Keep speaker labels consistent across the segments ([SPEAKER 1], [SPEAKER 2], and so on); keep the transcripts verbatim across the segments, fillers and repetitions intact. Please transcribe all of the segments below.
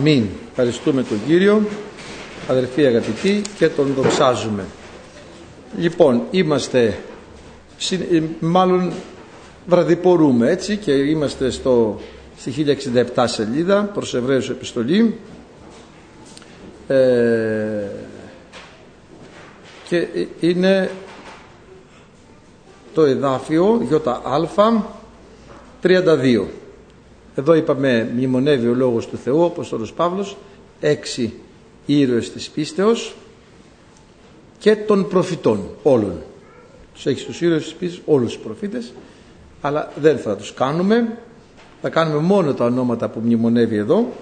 [SPEAKER 1] Μην. Ευχαριστούμε τον Κύριο, αδερφοί αγαπητοί, και τον δοξάζουμε. Λοιπόν, είμαστε, μάλλον βραδιπορούμε, έτσι, και είμαστε στο, στη χίλια εξήντα επτά σελίδα προς Εβραίους επιστολή, ε, και είναι το εδάφιο ΙΑ τριάντα δύο. Εδώ είπαμε μνημονεύει ο Λόγος του Θεού, ο Απόστολος Παύλος, έξι ήρωες της πίστεως και των προφητών όλων. Τους έχει τους ήρωες της πίστεως, όλους τους προφήτες, αλλά δεν θα τους κάνουμε, θα κάνουμε μόνο τα ονόματα που μνημονεύει εδώ.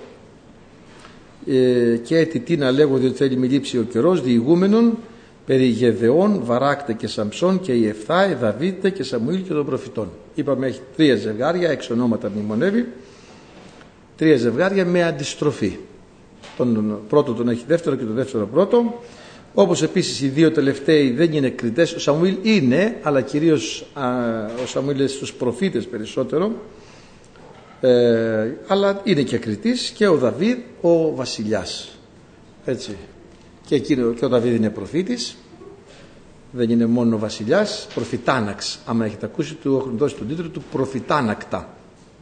[SPEAKER 1] Ε, και έτσι τι να λέγω, διότι θέλει μη λείψει ο καιρός, διηγούμενων περί Γεδεών, Βαράκτε και Σαμψών και Ιεφθάη, Δαβίδτε και Σαμουήλ και των προφητών. Είπαμε έχει τρία ζευγάρια, έξι ονόματα μνημονεύει, τρία ζευγάρια με αντιστροφή. Τον πρώτο τον έχει δεύτερο και τον δεύτερο πρώτο. Όπως επίσης οι δύο τελευταίοι δεν είναι κριτές. Ο Σαμουήλ είναι, αλλά κυρίως α, ο Σαμουήλ είναι στους προφήτες περισσότερο, ε, αλλά είναι και κριτής, και ο Δαβίδ ο βασιλιάς, έτσι. Και, εκείνο, και ο Δαβίδ είναι προφήτης, δεν είναι μόνο βασιλιάς, προφητάναξ. Άμα έχετε ακούσει, του έχουν δώσει τον τίτλο του προφητάνακτα,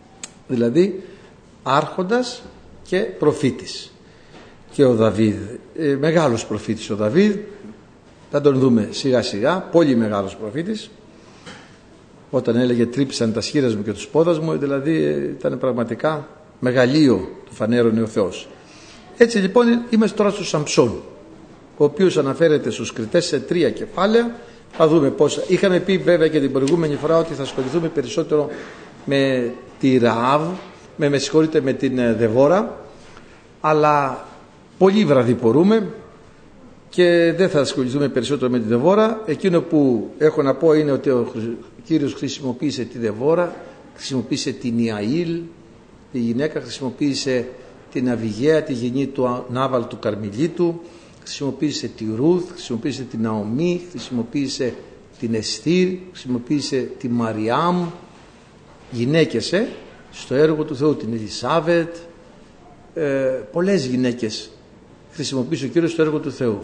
[SPEAKER 1] δηλαδή άρχοντας και προφήτης. Και ο Δαβίδ, ε, μεγάλος προφήτης ο Δαβίδ, θα τον δούμε σιγά σιγά, πολύ μεγάλος προφήτης. Όταν έλεγε τρύπησαν τα σχήρας μου και τους πόδας μου, δηλαδή ήταν πραγματικά μεγαλείο του φανέρωνε ο Θεός. Έτσι λοιπόν είμαστε τώρα στο Σαμψόν, ο οποίος αναφέρεται στους κριτές σε τρία κεφάλαια. Θα δούμε πόσα. Είχαμε πει βέβαια και την προηγούμενη φορά ότι θα ασχοληθούμε περισσότερο με τη Ραάβ, με, με συγχωρείτε, με την Δεβόρα, αλλά πολύ βραδιπορούμε και δεν θα ασχοληθούμε περισσότερο με τη Δεβόρα. Εκείνο που έχω να πω είναι ότι ο Κύριος χρησιμοποίησε τη Δεβόρα, χρησιμοποίησε την Ιαήλ, τη γυναίκα, χρησιμοποίησε την Αβιγαία, τη γενή του Νάβαλ του Καρμιλίτου, χρησιμοποίησε τη Ρούθ, χρησιμοποίησε την Ναομή, χρησιμοποίησε την Εστήρ, χρησιμοποίησε τη Μαριάμ, γυναίκες ε, στο έργο του Θεού, την Ελισάβετ, ε, πολλές γυναίκες χρησιμοποίησε ο Κύριος στο έργο του Θεού.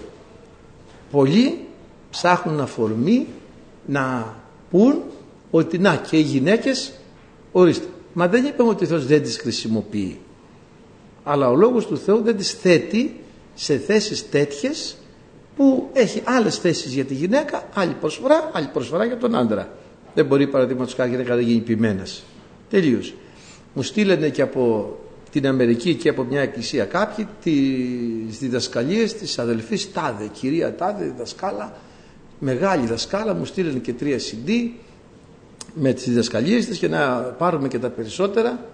[SPEAKER 1] Πολλοί ψάχνουν αφορμή να πούν ότι να, και οι γυναίκες, ορίστε, μα δεν είπαμε ότι ο Θεός δεν τις χρησιμοποιεί, αλλά ο Λόγος του Θεού δεν τις θέτει σε θέσεις τέτοιες που έχει άλλες θέσεις για τη γυναίκα, άλλη προσφορά, άλλη προσφορά για τον άντρα. Δεν μπορεί παραδείγματος χάρη γυναίκα να γίνει ποιμένας. Τελείως. Μου στείλανε και από την Αμερική και από μια εκκλησία κάποιοι τις διδασκαλίες της αδελφής Τάδε, κυρία Τάδε, διδασκάλα, μεγάλη δασκάλα, μου στείλανε και τρία σι ντι με τις διδασκαλίες της και να πάρουμε και τα περισσότερα,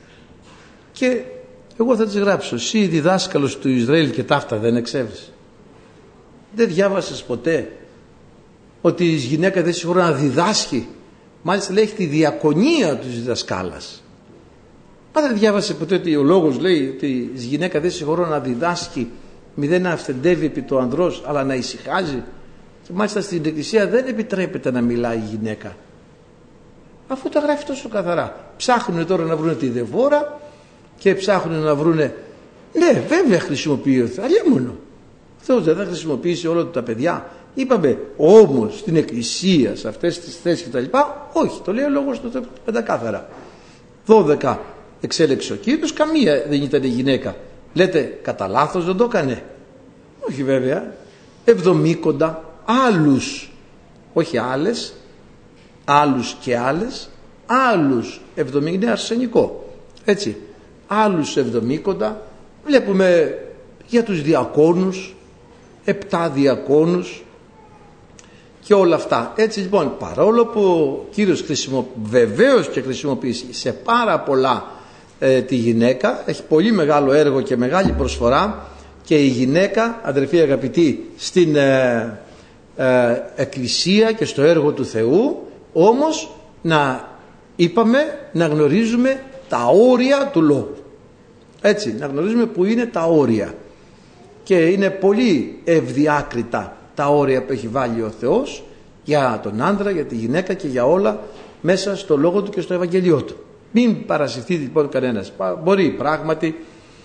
[SPEAKER 1] και εγώ θα τις γράψω. Εσύ διδάσκαλος του Ισραήλ και ταύτα δεν εξέβρες? Δεν διάβασες ποτέ ότι η γυναίκα δεν συγχωρεί να διδάσκει? Μάλιστα λέει έχει τη διακονία του διδασκάλας. Μα δεν διάβασε ποτέ ότι ο Λόγος λέει ότι η γυναίκα δεν συγχωρεί να διδάσκει, μη δεν αυθεντεύει επί το ανδρός, αλλά να ησυχάζει? Και μάλιστα στην εκκλησία δεν επιτρέπεται να μιλάει η γυναίκα, αφού τα γράφει τόσο καθαρά. Ψάχνουν τώρα να βρούνε τη Δεβόρα και ψάχνουν να βρούνε, ναι βέβαια χρησιμοποιεί ο Θεός, αλλιώς ο Θεός δεν θα χρησιμοποιήσει όλα του τα παιδιά? Είπαμε όμως στην εκκλησία, σε αυτές τις θέσεις και τα λοιπά, όχι, το λέει ο Λόγος του Θεού πεντακάθαρα. δώδεκα εξέλεξε ο Κύριος, καμία δεν ήταν η γυναίκα. Λέτε κατά λάθος δεν το έκανε? Όχι βέβαια. εβδομήκοντα άλλους, όχι άλλες, άλλους και άλλες, άλλους εβδομήντα, είναι αρσενικό, έτσι, άλλους εβδομήκοντα. Βλέπουμε για τους διακόνους, επτά διακόνους και όλα αυτά. Έτσι λοιπόν, παρόλο που ο Κύριος χρησιμο, βεβαίως και χρησιμοποιήσει σε πάρα πολλά ε, τη γυναίκα, έχει πολύ μεγάλο έργο και μεγάλη προσφορά, και η γυναίκα, αδερφοί αγαπητοί, στην ε, ε, εκκλησία και στο έργο του Θεού, όμως να είπαμε να γνωρίζουμε τα όρια του λόγου, έτσι, να γνωρίζουμε που είναι τα όρια, και είναι πολύ ευδιάκριτα τα όρια που έχει βάλει ο Θεός για τον άντρα, για τη γυναίκα και για όλα μέσα στο λόγο του και στο Ευαγγελιό του. Μην παρασυρθεί λοιπόν κανένας. Μπορεί πράγματι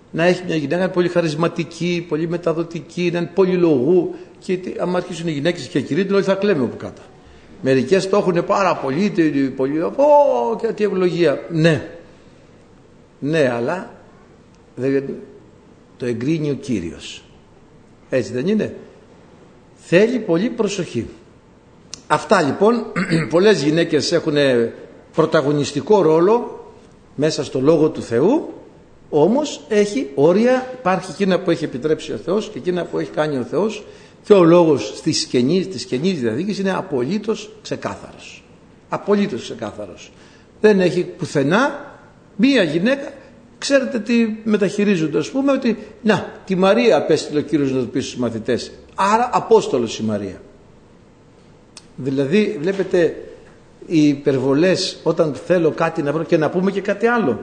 [SPEAKER 1] να έχει μια γυναίκα πολύ χαρισματική, πολύ μεταδοτική, να είναι πολυλογού. Και άμα αρχίσουν οι γυναίκες και κηρύττουν, όλοι θα κλαίμε από κάτω. Μερικές το έχουν πάρα πολύ, πολύ ω, και τι ευλογία. Ναι, ναι, αλλά δεν, το εγκρίνει ο Κύριος. Έτσι δεν είναι? Θέλει πολύ προσοχή. Αυτά λοιπόν, πολλές γυναίκες έχουν πρωταγωνιστικό ρόλο μέσα στο Λόγο του Θεού, όμως έχει όρια, υπάρχει εκείνα που έχει επιτρέψει ο Θεός και εκείνα που έχει κάνει ο Θεός, και ο λόγος της Καινής, της Καινής Διαθήκης είναι απολύτως ξεκάθαρος. Απολύτως ξεκάθαρος. Δεν έχει πουθενά μία γυναίκα, ξέρετε τι μεταχειρίζονται, ας πούμε, ότι να, τη Μαρία απέστειλε ο Κύριος να το πει στους μαθητές, άρα Απόστολος η Μαρία. Δηλαδή βλέπετε οι υπερβολές, όταν θέλω κάτι να βρω, και να πούμε και κάτι άλλο.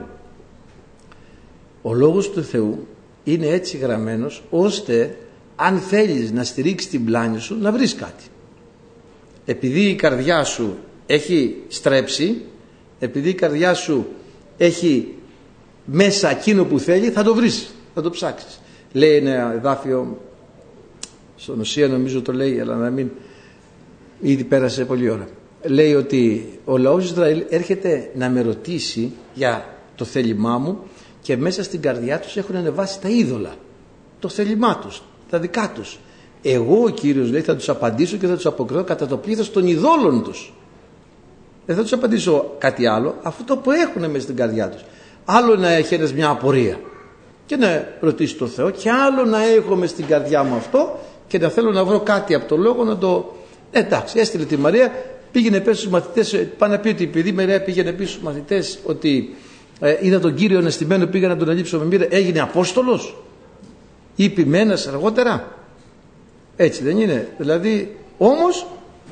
[SPEAKER 1] Ο Λόγος του Θεού είναι έτσι γραμμένος ώστε αν θέλεις να στηρίξεις την πλάνη σου, να βρεις κάτι. Επειδή η καρδιά σου έχει στρέψει, επειδή η καρδιά σου έχει μέσα εκείνο που θέλει, θα το βρεις, θα το ψάξεις. Λέει ένα εδάφιο, στον Οσία νομίζω το λέει, αλλά να μην, ήδη πέρασε πολλή ώρα. Λέει ότι ο λαός Ισραήλ έρχεται να με ρωτήσει για το θέλημά μου και μέσα στην καρδιά τους έχουν ανεβάσει τα είδωλα, το θέλημά τους, τα δικά τους. Εγώ ο Κύριος, λέει, θα τους απαντήσω και θα τους αποκριθώ κατά το πλήθος των ειδόλων τους. Δεν θα τους απαντήσω κάτι άλλο, αυτό που έχουν μέσα στην καρδιά τους. Άλλο να έχει ένας μια απορία και να ρωτήσει το Θεό, και άλλο να έχω μες στην καρδιά μου αυτό και να θέλω να βρω κάτι από το Λόγο να το... Ε, εντάξει, έστειλε τη Μαρία, πήγαινε πέσει στους μαθητές, πάνε να πει ότι επειδή η Μαρία πήγαινε πίσω στους μαθητές ότι ε, είδα τον Κύριο αναστημένο, πήγα να τον αλείψω με μοίρα, έγινε Απόστολος ή ποιμένας αργότερα. Έτσι δεν είναι? Δηλαδή, όμως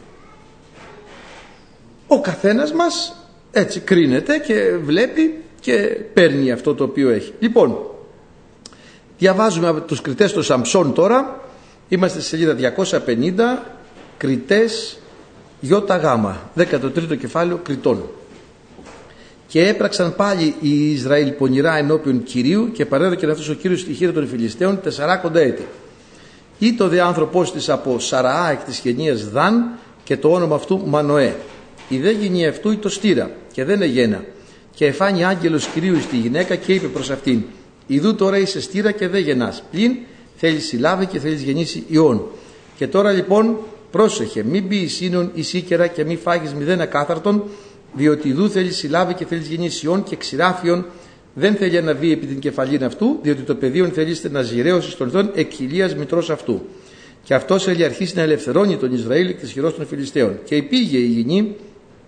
[SPEAKER 1] ο καθένας μας έτσι κρίνεται και βλέπει και παίρνει αυτό το οποίο έχει. Λοιπόν, διαβάζουμε από τους κριτές του Σαμψόν τώρα. Είμαστε στη σελίδα διακόσια πενήντα, κριτές ΙΓ, δέκατο τρίτο κεφάλαιο, κριτών. Και έπραξαν πάλι οι Ισραήλ πονηρά ενώπιον Κυρίου και παρέδωκε αυτός ο Κύριος στη χείρα των Φιλιστέων τεσσαράκοντα έτη. Ή το δε άνθρωπος της από Σαραά εκ της γενίας Δαν και το όνομα αυτού Μανοέ. Η δε γενία αυτού ή το στήρα και δεν εγένα. Και εφάνει άγγελος Κυρίου στη γυναίκα και είπε προς αυτήν: Ιδού τώρα είσαι στήρα και δεν γεννάς. Πλην θέλεις συλλάβει και θέλεις γεννήσει ιών. Και τώρα λοιπόν πρόσεχε, μην μπει εις ίνον εις ίκερα και μην φάγεις μηδέν ακάθαρτον, διότι ιδού θέλεις συλλάβει και θέλεις γεννήσει ιών, και ξηράφιον δεν θέλει να βγει επί την κεφαλήν αυτού, διότι το πεδίον θέλειστε να ζηρέωσει στον Θεόν εκ χιλίας μητρός αυτού. Και αυτός θέλει αρχίσει να ελευθερώνει τον Ισραήλ εκ της χειρός των Φιλιστέων. Και υπήγε η γυνή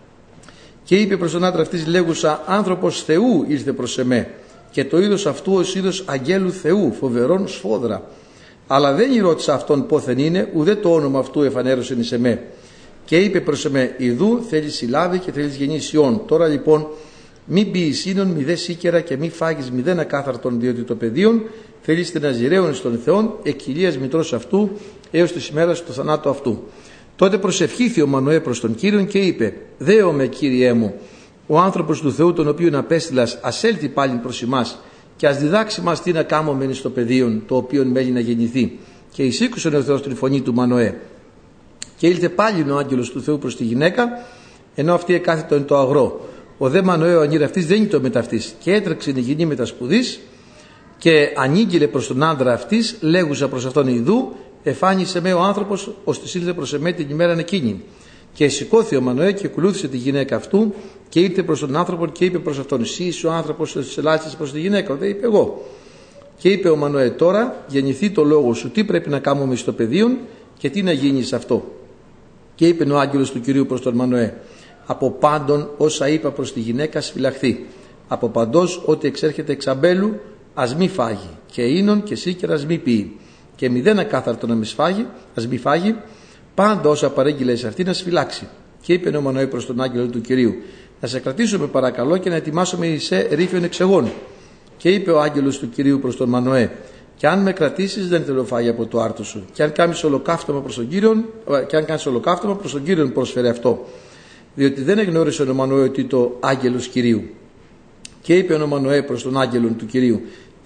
[SPEAKER 1] και είπε προς τον άντρα αυτής λέγουσα: άνθρωπος Θεού ήρθε προς εμέ, και το είδος αυτού ως είδος αγγέλου Θεού, φοβερόν σφόδρα. Αλλά δεν ρώτησα αυτόν πόθεν είναι, ουδέ το όνομα αυτού εφανέρωσεν εις εμέ. Και είπε προς εμέ: Ιδού θέλεις συλλάβει και θέλεις γεννήσει ιών. Τώρα λοιπόν μη μπει εις ίνον μη δε σίκερα και μη φάγεις μηδέν ακάθαρτον, διότι το πεδίον θέλεις να ζηρέων στον Θεόν εκ χιλίας μητρός αυτού έως της ημέρας του θανάτου αυτού. Τότε προσευχήθη ο Μανοέ προς τον Κύριον και είπε: Δέομαι, Κύριέ μου, ο άνθρωπος του Θεού τον οποίον απέστειλας ας έλθει πάλιν προς ημάς και ας διδάξει μας τι να κάμωμεν στο πεδίον το οποίον μένει να γεννηθεί. Και εισήκουσεν ο Θεός την φωνή του Μανοέ. Και ήλθε πάλιν ο άγγελος του Θεού προς τη γυναίκα, ενώ αυτή εκάθετο εν το αγρό. Ο δε Μανοέ ο ανήρ αυτής δεν ήταν μεταυτής, και έτρεξε η γυνή με τα σπουδής και ανήγγειλε προς τον άντρα αυτής, λέγουσα προς αυτόν: Ιδού εφάνισε με ο άνθρωπος, ώστε ήλθε προς εμέ την ημέρα εκείνη. Και σηκώθη ο Μανοέ και ακολούθησε τη γυναίκα αυτού και ήρθε προς τον άνθρωπο και είπε προς αυτόν: Εσύ είσαι ο άνθρωπος που ελάχιστες προς τη γυναίκα. Δεν είπε: Εγώ. Και είπε ο Μανοέ: Τώρα γεννηθεί το λόγο σου, τι πρέπει να κάνουμε στο πεδίον και τι να γίνει σε αυτό. Και είπε ο άγγελος του Κυρίου προς τον Μανοέ: Από πάντων όσα είπα προς τη γυναίκα σφυλαχθεί. Από παντός ό,τι εξέρχεται εξ αμπέλου ας μη φάγει, και ίνον και σίκερα ας μη πει, και μηδέν ακάθαρτο να μη σφάγει, ας μη φάγει, πάντα όσα παρέγγειλε σε αυτή να σφυλάξει. Και είπε ο Μανοέ προς τον άγγελο του Κυρίου: Να σε κρατήσουμε παρακαλώ και να ετοιμάσουμε σε ρήφιον εξεγών. Και είπε ο άγγελος του Κυρίου προς τον Μανοέ: Και αν με κρατήσεις δεν θέλω φάγει από το άρτο σου. Και αν κάνεις ολοκαύτωμα προς τον Κύριον, και αν κάνεις ολοκαύτωμα προς τον Κύριον πρόσφερε αυτό. Διότι δεν εγνώρισε ο Μανοέ ότι το άγγελος Κυρίου. Και είπε ο Μανοέ προς τον άγγελον του Κυρίου: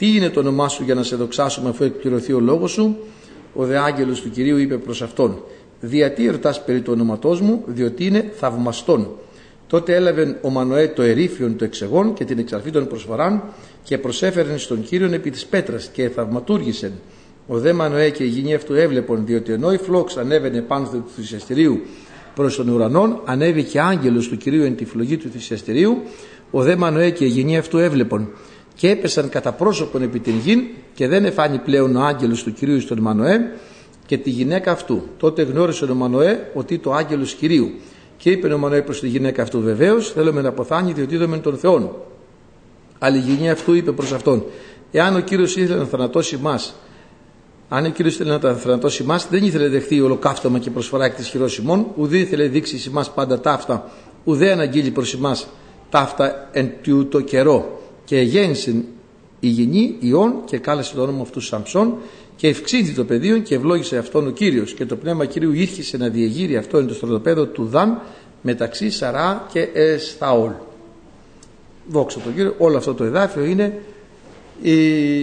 [SPEAKER 1] τι είναι το όνομά σου για να σε δοξάσουμε αφού εκπληρωθεί ο λόγος σου? Ο δε άγγελος του Κυρίου είπε προς αυτόν, διατί ρωτάς περί του ονόματός μου? Διότι είναι θαυμαστόν. Τότε έλαβε ο Μανοέ το ερήφιον το εξεγών και την εξαρφή των προσφοράν και προσέφερεν στον Κύριον επί της πέτρας και θαυματούργησεν. Ο δε Μανοέ και η γυνή αυτού έβλεπον, διότι ενώ η φλόξ ανέβαινε πάνω του θυσιαστηρίου προς τον ουρανόν, ανέβηκε άγγελος του Κυρίου εν τη φλογή του θυσιαστηρίου. Ο δε Μανοέ και η γυνή αυτού έβλεπον και έπεσαν κατά πρόσωπον επί την γην και δεν εφάνει πλέον ο άγγελος του Κυρίου στον Μανοέ και τη γυναίκα αυτού. Τότε γνώρισε ο Μανοέ ότι το άγγελος Κυρίου. Και είπε ο Μανοέ προς τη γυναίκα αυτού, βεβαίως θέλουμε να αποθάνει, διότι είδαμε τον Θεόν. Αλλά η γυνή αυτού είπε προς αυτόν, εάν ο Κύριος ήθελε να θανατώσει μας, αν ο Κύριος ήθελε να θανατώσει μας, δεν ήθελε δεχθεί ολοκαύτωμα και προσφορά εκ της χειρός ημών, ουδέ ήθελε δείξει εις ημάς πάντα ταύτα, ουδέ αναγγείλει προς ημάς ταύτα εν τούτο καιρό. Και γέννησε η γυνή Ιών και κάλεσε το όνομα αυτού Σαμψόν και ευξήθη το πεδίο και ευλόγησε αυτόν ο Κύριος. Και το πνεύμα Κυρίου ήρχισε να διεγείρει αυτό εν το στρατοπέδο του Δαν μεταξύ Σαρά και Εσθαόλ. Δόξα τον Κύριο. Όλο αυτό το εδάφιο είναι η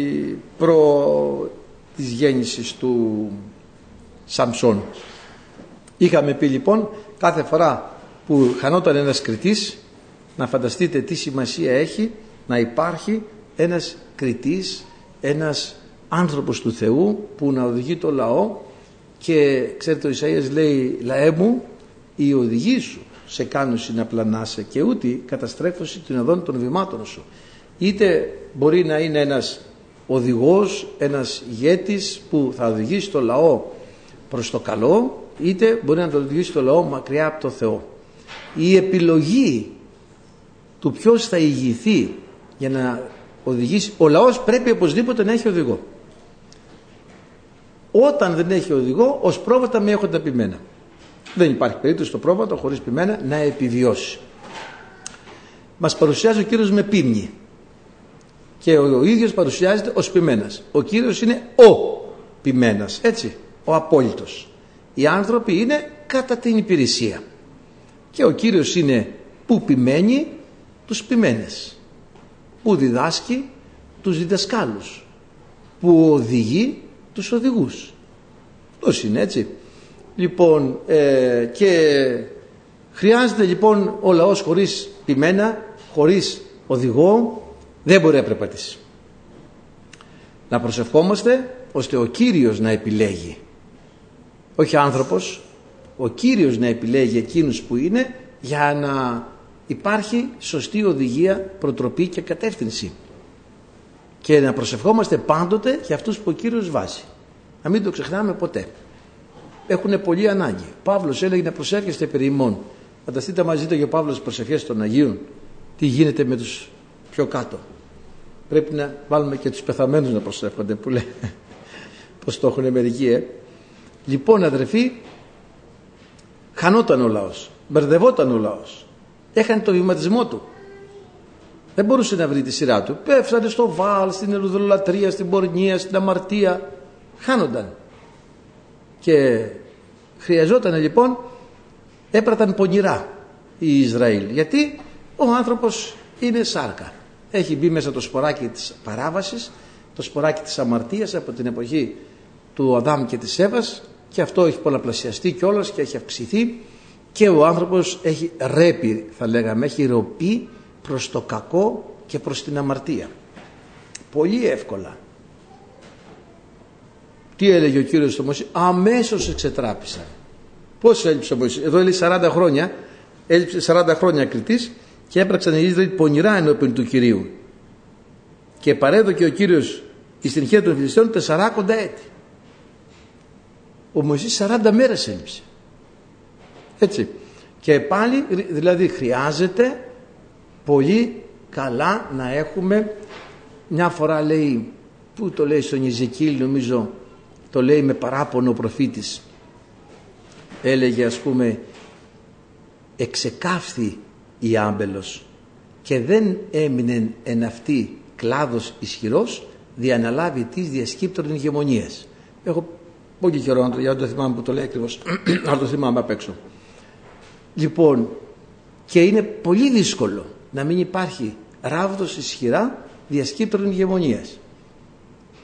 [SPEAKER 1] προ της γέννησης του Σαμψόν. Είχαμε πει λοιπόν κάθε φορά που χανόταν ένας κριτής, να φανταστείτε τι σημασία έχει να υπάρχει ένας κριτής, ένας άνθρωπος του Θεού που να οδηγεί το λαό. Και ξέρετε, ο Ισαΐας λέει, λαέ μου, οι οδηγοί σου σε κάνουν να πλανάσαι και ούτε καταστρέφωση των οδών των βημάτων σου. Είτε μπορεί να είναι ένας οδηγός, ένας ηγέτης που θα οδηγήσει το λαό προς το καλό, είτε μπορεί να το οδηγήσει το λαό μακριά από το Θεό. Η επιλογή του ποιος θα ηγηθεί για να οδηγήσει, ο λαός πρέπει οπωσδήποτε να έχει οδηγό. Όταν δεν έχει οδηγό, ως πρόβατα μη έχονται πειμένα. Δεν υπάρχει περίπτωση το πρόβατο χωρίς πειμένα να επιβιώσει. Μας παρουσιάζει ο Κύριος με πίμνη και ο, ο ίδιος παρουσιάζεται ως ποιμένας. Ο Κύριος είναι ο ποιμένας, έτσι, ο απόλυτος. Οι άνθρωποι είναι κατά την υπηρεσία και ο Κύριος είναι που ποιμένει τους ποιμένες, που διδάσκει τους διδασκάλους, που οδηγεί τους οδηγούς. Πώς είναι, έτσι. Λοιπόν, ε, και χρειάζεται λοιπόν ο λαός χωρίς ποιμένα, χωρίς οδηγό δεν μπορεί να περπατήσει. Να προσευχόμαστε ώστε ο Κύριος να επιλέγει, όχι άνθρωπος, ο Κύριος να επιλέγει εκείνους που είναι, για να υπάρχει σωστή οδηγία, προτροπή και κατεύθυνση. Και να προσευχόμαστε πάντοτε για αυτούς που ο Κύριος βάζει. Να μην το ξεχνάμε ποτέ. Έχουν πολύ ανάγκη. Ο Παύλος έλεγε να προσεύχεστε περί ημών. Φανταστείτε μαζί του και ο Παύλος προσευχές των Αγίων. Τι γίνεται με τους πιο κάτω. Πρέπει να βάλουμε και τους πεθαμένους να προσεύχονται, που λέει. Πώς το έχουν μερικοί, ε. Λοιπόν, αδερφοί, χανόταν ο λαός. Μπερδευόταν ο λαός. Έχανε το βηματισμό του. Δεν μπορούσε να βρει τη σειρά του. Πέφτανε στο Βάλ, στην ερουδολατρία, στην πορνεία, στην αμαρτία. Χάνονταν. Και χρειαζόταν λοιπόν, έπραταν πονηρά η Ισραήλ. Γιατί ο άνθρωπος είναι σάρκα. Έχει μπει μέσα το σποράκι της παράβασης, το σποράκι της αμαρτίας από την εποχή του Αδάμ και της Εύας, και αυτό έχει πολλαπλασιαστεί κιόλας και έχει αυξηθεί, και ο άνθρωπος έχει ρέπει, θα λέγαμε, έχει ροπή προς το κακό και προς την αμαρτία. Πολύ εύκολα. Τι έλεγε ο Κύριος στο Μωυσή? Αμέσως εξετράπησαν. Πώς έλειψε ο Μωυσής? Εδώ έλεγε σαράντα χρόνια, έλειψε σαράντα χρόνια κριτής, και έπραξαν οι Ισραήλ πονηρά ενώπιον του Κυρίου. Και παρέδωκε ο Κύριος στην χέρια των Φιλιστέων τεσσαράκοντα έτη. Ο Μωυσής σαράντα μέρες έλειψε. Έτσι. Και πάλι δηλαδή χρειάζεται πολύ καλά να έχουμε, μια φορά λέει, πού το λέει στον Ιεζεκίηλ, νομίζω το λέει με παράπονο ο προφήτης, έλεγε ας πούμε, εξεκάφθη η άμπελος και δεν έμεινε εν αυτή κλάδος ισχυρός διαναλάβει της διασκύπτωρων ηγεμονίας. Έχω πολύ καιρό να το, για να το θυμάμαι που το λέει ακριβώς, να το θυμάμαι απ' έξω. Λοιπόν, και είναι πολύ δύσκολο να μην υπάρχει ράβδος ισχυρά διασκύπτωρων ηγεμονίας.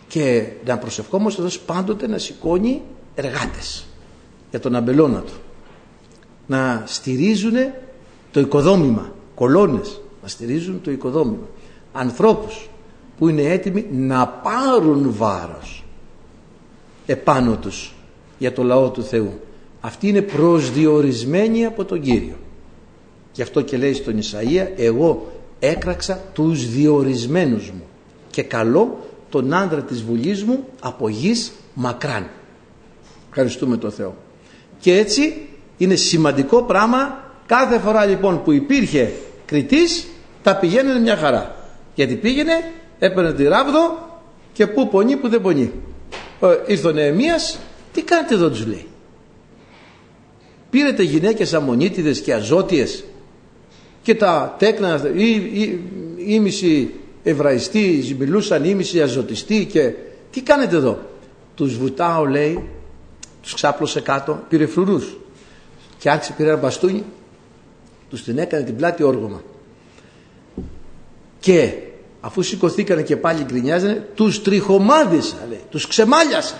[SPEAKER 1] και να προσευχόμαστε Θεός πάντοτε να σηκώνει εργάτες για τον αμπελώνα του, να στηρίζουν το οικοδόμημα, κολόνες να στηρίζουν το οικοδόμημα, ανθρώπους που είναι έτοιμοι να πάρουν βάρος επάνω τους για το λαό του Θεού. Αυτοί είναι προσδιορισμένοι από τον Κύριο. Γι' αυτό και λέει στον Ισαΐα, εγώ έκραξα τους διορισμένους μου και καλώ τον άντρα της βουλής μου από γης μακράν. Ευχαριστούμε τον Θεό. Και έτσι είναι σημαντικό πράγμα, κάθε φορά λοιπόν που υπήρχε κριτής τα πηγαίνανε μια χαρά. Γιατί πήγαινε, έπαιρνε τη ράβδο και που πονεί που δεν πονεί. Ήρθε ο Νεεμίας, τι κάνετε εδώ τους λέει. Πήρετε γυναίκες αμμονίτιδες και αζώτιες και τα τέκνα ή, ή, ήμιση Εβραϊστή μιλούσαν, ήμιση αζωτιστή και τι κάνετε εδώ. Τους βουτάω λέει, τους ξάπλωσε κάτω, πήρε φρουρούς και άρχισε, πήρε ένα μπαστούνι, τους την έκανε την πλάτη όργωμα και αφού σηκωθήκανε και πάλι γκρινιάζανε, τους τριχομάδισα λέει, τους ξεμάλιασα.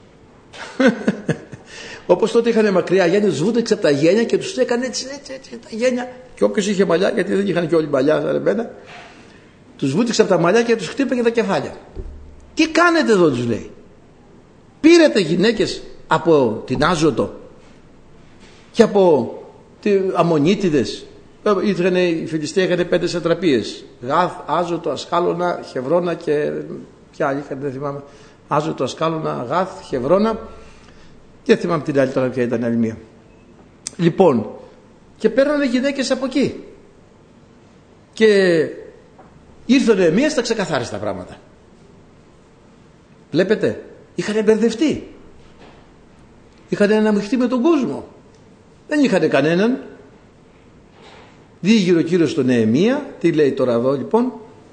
[SPEAKER 1] Όπως τότε είχαν μακριά γένια, τους βούτεξε από τα γένια και τους έκανε έτσι, έτσι, έτσι τα γένια. Και όποιος είχε μαλλιά, γιατί δεν είχαν και όλοι μαλλιά, σαν εμένα, τους βούτεξε από τα μαλλιά και τους χτύπαγε τα κεφάλια. Τι κάνετε εδώ, τους λέει. Πήρετε γυναίκες από την Άζωτο και από αμμονίτιδες. Ήρθαν οι Φιλιστέοι, είχαν πέντε σατραπίες. Γάθ, Άζωτο, Ασχάλωνα, Χευρώνα και ποια άλλη είχαν, δεν θυμάμαι. Άζωτο, Ασχάλωνα, Γάθ, Χευρώνα. Δεν θυμάμαι την άλλη τώρα ποια ήταν άλλη μία. Λοιπόν, και παίρνανε γυναίκες από εκεί. Και ήρθε ο Νεεμίας, τα ξεκαθάρισε τα πράγματα. Βλέπετε, είχαν μπερδευτεί. Είχαν αναμειχθεί με τον κόσμο. Δεν είχαν κανέναν. Διήγηρε ο Κύριος στον Νεεμία. Τι λέει τώρα εδώ λοιπόν.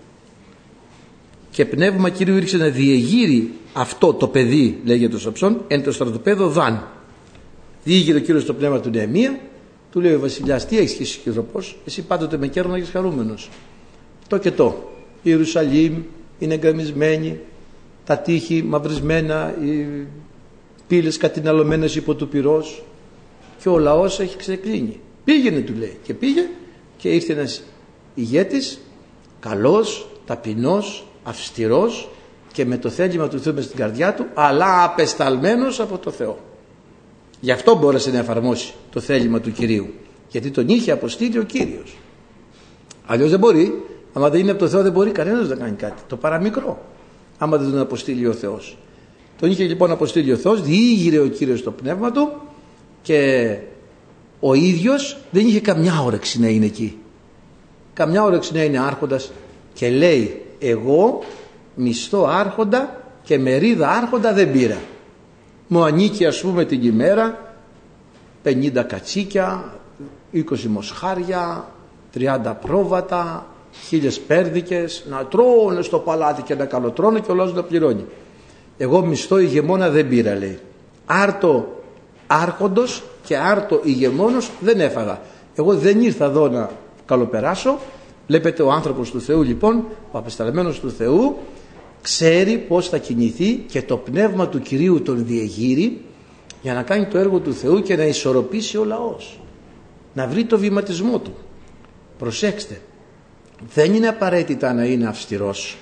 [SPEAKER 1] Και πνεύμα Κυρίου ήρθε να διεγείρει αυτό το παιδί, λέγεται ο Σαμψόν, εν το στρατοπέδο Δαν. Διήγηρε ο Κύριος το πνεύμα του Νεεμία. Του λέει ο βασιλιάς, τι έχεις και εσύ κυδροπός, εσύ πάντοτε με κέρναγες χαρούμενος. Το και το. Η Ιερουσαλήμ είναι εγκραμισμένη, τα τείχη μαυρισμένα, οι πύλες κατηναλωμένες υπό του πυρός και ο λαός έχει ξεκλίνει. Πήγαινε, του λέει, και πήγε και ήρθε ένας ηγέτης, καλός, ταπεινός, αυστηρός και με το θέλημα του Θεού μες στην καρδιά του, αλλά απεσταλμένος από το Θεό. Γι' αυτό μπόρεσε να εφαρμόσει το θέλημα του Κυρίου, γιατί τον είχε αποστείλει ο Κύριος. Αλλιώς δεν μπορεί. Άμα δεν είναι από το Θεό δεν μπορεί κανένας να κάνει κάτι, το παραμικρό, άμα δεν τον αποστείλει ο Θεός. Τον είχε λοιπόν αποστείλει ο Θεός, διήγηρε ο Κύριος το πνεύμα του και ο ίδιος δεν είχε καμιά όρεξη να είναι εκεί. Καμιά όρεξη να είναι άρχοντας και λέει, εγώ μισθό άρχοντα και μερίδα άρχοντα δεν πήρα. Μου ανήκει ας πούμε την ημέρα πενήντα κατσίκια, είκοσι μοσχάρια, τριάντα πρόβατα, χίλιες πέρδικες, να τρώνε στο παλάτι και να καλοτρώνε και ο λαός να πληρώνει. Εγώ μισθό ηγεμόνα δεν πήρα, λέει. Άρτο άρχοντος και άρτο ηγεμόνος δεν έφαγα. Εγώ δεν ήρθα εδώ να καλοπεράσω. Βλέπετε, ο άνθρωπος του Θεού λοιπόν, ο απεσταλμένος του Θεού, ξέρει πώς θα κινηθεί και το πνεύμα του Κυρίου τον διεγείρει για να κάνει το έργο του Θεού και να ισορροπήσει ο λαός, να βρει το βηματισμό του. Προσέξτε, δεν είναι απαραίτητα να είναι αυστηρός,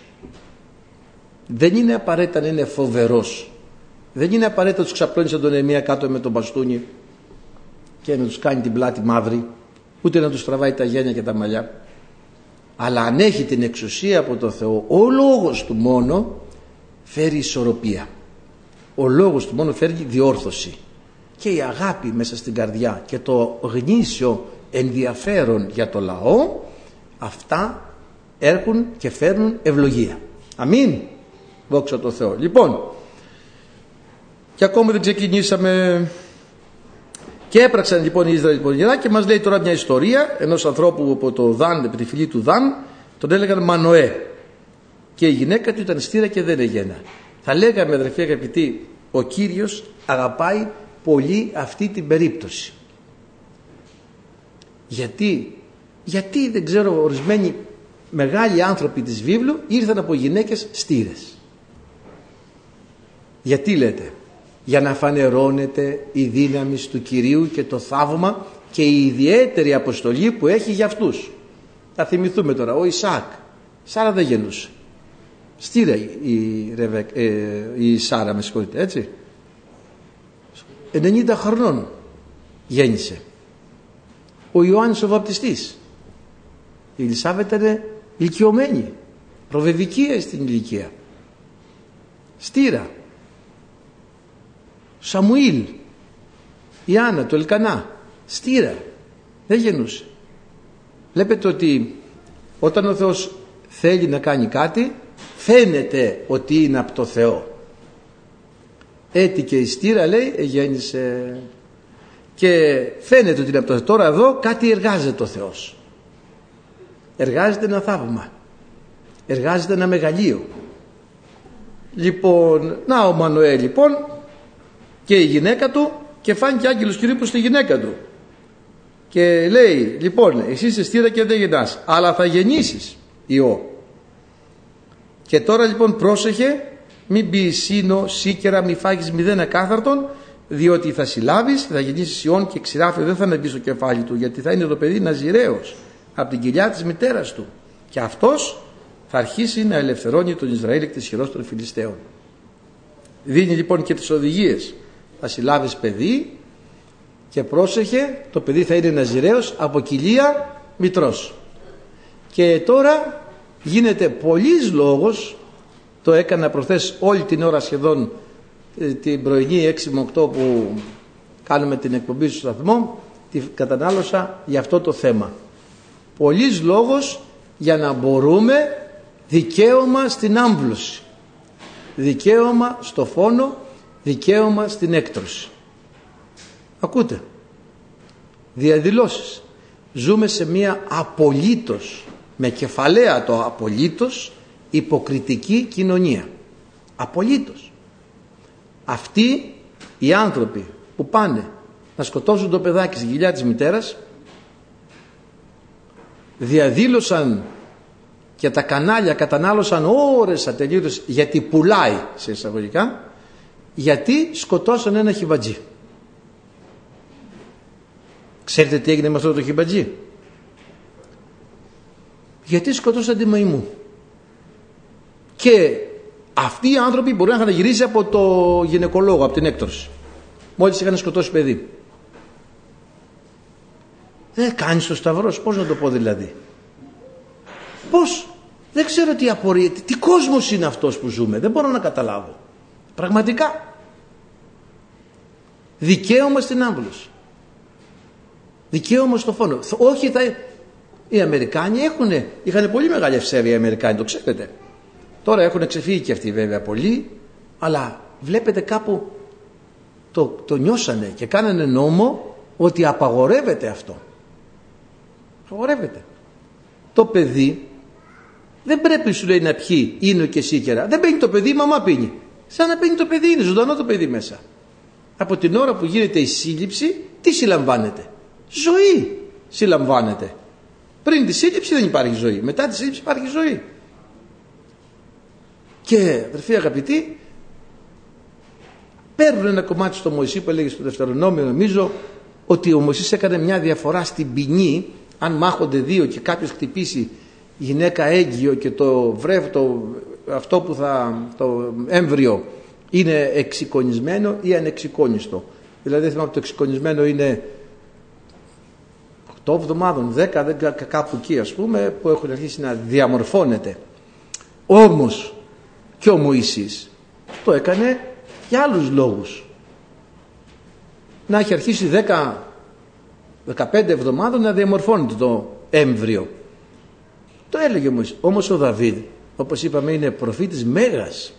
[SPEAKER 1] δεν είναι απαραίτητα να είναι φοβερός, δεν είναι απαραίτητα να τους ξαπλώνει σαν τον Νεεμία κάτω με τον μπαστούνι και να τους κάνει την πλάτη μαύρη, ούτε να τους τραβάει τα γένια και τα μαλλιά. Αλλά αν έχει την εξουσία από τον Θεό, ο λόγος του μόνο φέρει ισορροπία. Ο λόγος του μόνο φέρει διόρθωση. Και η αγάπη μέσα στην καρδιά και το γνήσιο ενδιαφέρον για το λαό, αυτά έρχουν και φέρνουν ευλογία. Αμήν. Δόξα τω Θεώ. Λοιπόν, και ακόμα δεν ξεκινήσαμε. Και έπραξαν λοιπόν οι Ισραηλοί και μας λέει τώρα μια ιστορία ενός ανθρώπου από το Δαν, από τη φυλή του Δαν, τον έλεγαν Μανοέ. Και η γυναίκα του ήταν στήρα και δεν εγένα. Θα λέγαμε, αδερφοί αγαπητοί, ο Κύριος αγαπάει πολύ αυτή την περίπτωση. Γιατί, γιατί δεν ξέρω, ορισμένοι μεγάλοι άνθρωποι της βίβλου ήρθαν από γυναίκες στήρες. Γιατί λέτε? Για να φανερώνεται η δύναμη του Κυρίου και το θαύμα και η ιδιαίτερη αποστολή που έχει για αυτούς. Θα θυμηθούμε τώρα, ο Ισαάκ, Σάρα δεν γεννούσε. Στήρα η, Ρεβεκ, ε, η Σάρα, με συγχωρείτε, έτσι. ενενήντα χρονών γέννησε. Ο Ιωάννης ο Βαπτιστής. Η Ελισάβετ ήταν ηλικιωμένη, προβεβικία στην ηλικία. Στήρα. Σαμουήλ, η Άννα, το Ελκανά, στήρα, δεν γεννούσε. Βλέπετε ότι όταν ο Θεός θέλει να κάνει κάτι, φαίνεται ότι είναι από το Θεό. Έτσι και η στήρα, λέει, γέννησε, και φαίνεται ότι είναι από το Θεό. Τώρα εδώ κάτι εργάζεται ο Θεός. Εργάζεται ένα θαύμα, εργάζεται ένα μεγαλείο. Λοιπόν, να ο Μανουέλ λοιπόν και η γυναίκα του, και φάνηκε άγγελος Κυρίου προς τη γυναίκα του και λέει, λοιπόν, εσύ είσαι στήρα και δεν γεννάς, αλλά θα γεννήσεις ιό. Και τώρα λοιπόν πρόσεχε, μην πεις σύνο, σίκερα, μη φάγεις μηδέν ακάθαρτον, διότι θα συλλάβεις, θα γεννήσεις ιόν και ξηράφιο δεν θα ανεβεί στο κεφάλι του, γιατί θα είναι το παιδί ναζιραίος από την κοιλιά της μητέρας του, και αυτός θα αρχίσει να ελευθερώνει τον Ισραήλ εκ της χειρός των Φιλιστέων. Δίνει λοιπόν και τις οδηγίες. Θα συλλάβεις παιδί και πρόσεχε, το παιδί θα είναι ναζιραίος από κοιλία μητρός. Και τώρα γίνεται πολλής λόγος, το έκανα προχθές όλη την ώρα σχεδόν, την πρωινή έξι με οκτώ που κάνουμε την εκπομπή στο σταθμό, τη κατανάλωσα για αυτό το θέμα. Πολλής λόγος για να μπορούμε δικαίωμα στην άμβλωση, δικαίωμα στο φόνο, δικαίωμα στην έκτρωση. Ακούτε, διαδηλώσεις. Ζούμε σε μια απολύτως, με κεφαλαία το απολύτως, υποκριτική κοινωνία. Απολύτως. Αυτοί οι άνθρωποι που πάνε να σκοτώσουν το παιδάκι στην κοιλιά της μητέρας, διαδήλωσαν και τα κανάλια κατανάλωσαν ώρες ατελείωτες, γιατί πουλάει σε εισαγωγικά, γιατί σκοτώσαν ένα χιμπατζή. Ξέρετε τι έγινε με αυτό το χιμπατζή? Γιατί σκοτώσαν τη μαϊμού. Και αυτοί οι άνθρωποι μπορεί να είχαν γυρίσει από το γυναικολόγο, από την έκτρωση, μόλις είχαν σκοτώσει παιδί. Δεν κάνεις το σταυρός, πώς να το πω δηλαδή, πώς, δεν ξέρω τι απορία, τι, τι κόσμος είναι αυτός που ζούμε, δεν μπορώ να καταλάβω πραγματικά. Δικαίωμα στην άμβλωση, δικαίωμα στο φόνο. Όχι, θα... οι Αμερικάνοι έχουν, είχαν πολύ μεγάλη ευσέβεια οι Αμερικάνοι, το ξέρετε. Τώρα έχουν ξεφύγει και αυτοί βέβαια πολύ, αλλά βλέπετε κάπου το, το νιώσανε και κάνανε νόμο ότι απαγορεύεται αυτό. Απαγορεύεται. Το παιδί δεν πρέπει, σου λέει, να πιει ίνο και σίκερα. Δεν πίνει το παιδί, η μαμά πίνει. Σαν να πίνει το παιδί, είναι ζωντανό το παιδί μέσα. Από την ώρα που γίνεται η σύλληψη, τι συλλαμβάνεται? Ζωή συλλαμβάνεται. Πριν τη σύλληψη δεν υπάρχει ζωή. Μετά τη σύλληψη υπάρχει ζωή. Και αδερφοί αγαπητοί, παίρνουν ένα κομμάτι στο Μωυσή που έλεγε στο Δευτερονόμιο, νομίζω, ότι ο Μωυσής έκανε μια διαφορά στην ποινή. Αν μάχονται δύο και κάποιος χτυπήσει γυναίκα έγκυο και το βρέφ, το, αυτό που θα, το έμβριο είναι εξικονισμένο ή ανεξικόνιστο. Δηλαδή θυμάμαι ότι το εξικονισμένο είναι οκτώ εβδομάδων, δέκα, κάπου εκεί ας πούμε, που έχουν αρχίσει να διαμορφώνεται. Όμως και ο Μωυσής το έκανε για άλλους λόγους. Να έχει αρχίσει δέκα δεκαπέντε εβδομάδων να διαμορφώνεται το έμβριο. Το έλεγε ο Μωυσής. Όμως ο Δαβίδ, όπως είπαμε, είναι προφήτης μέγας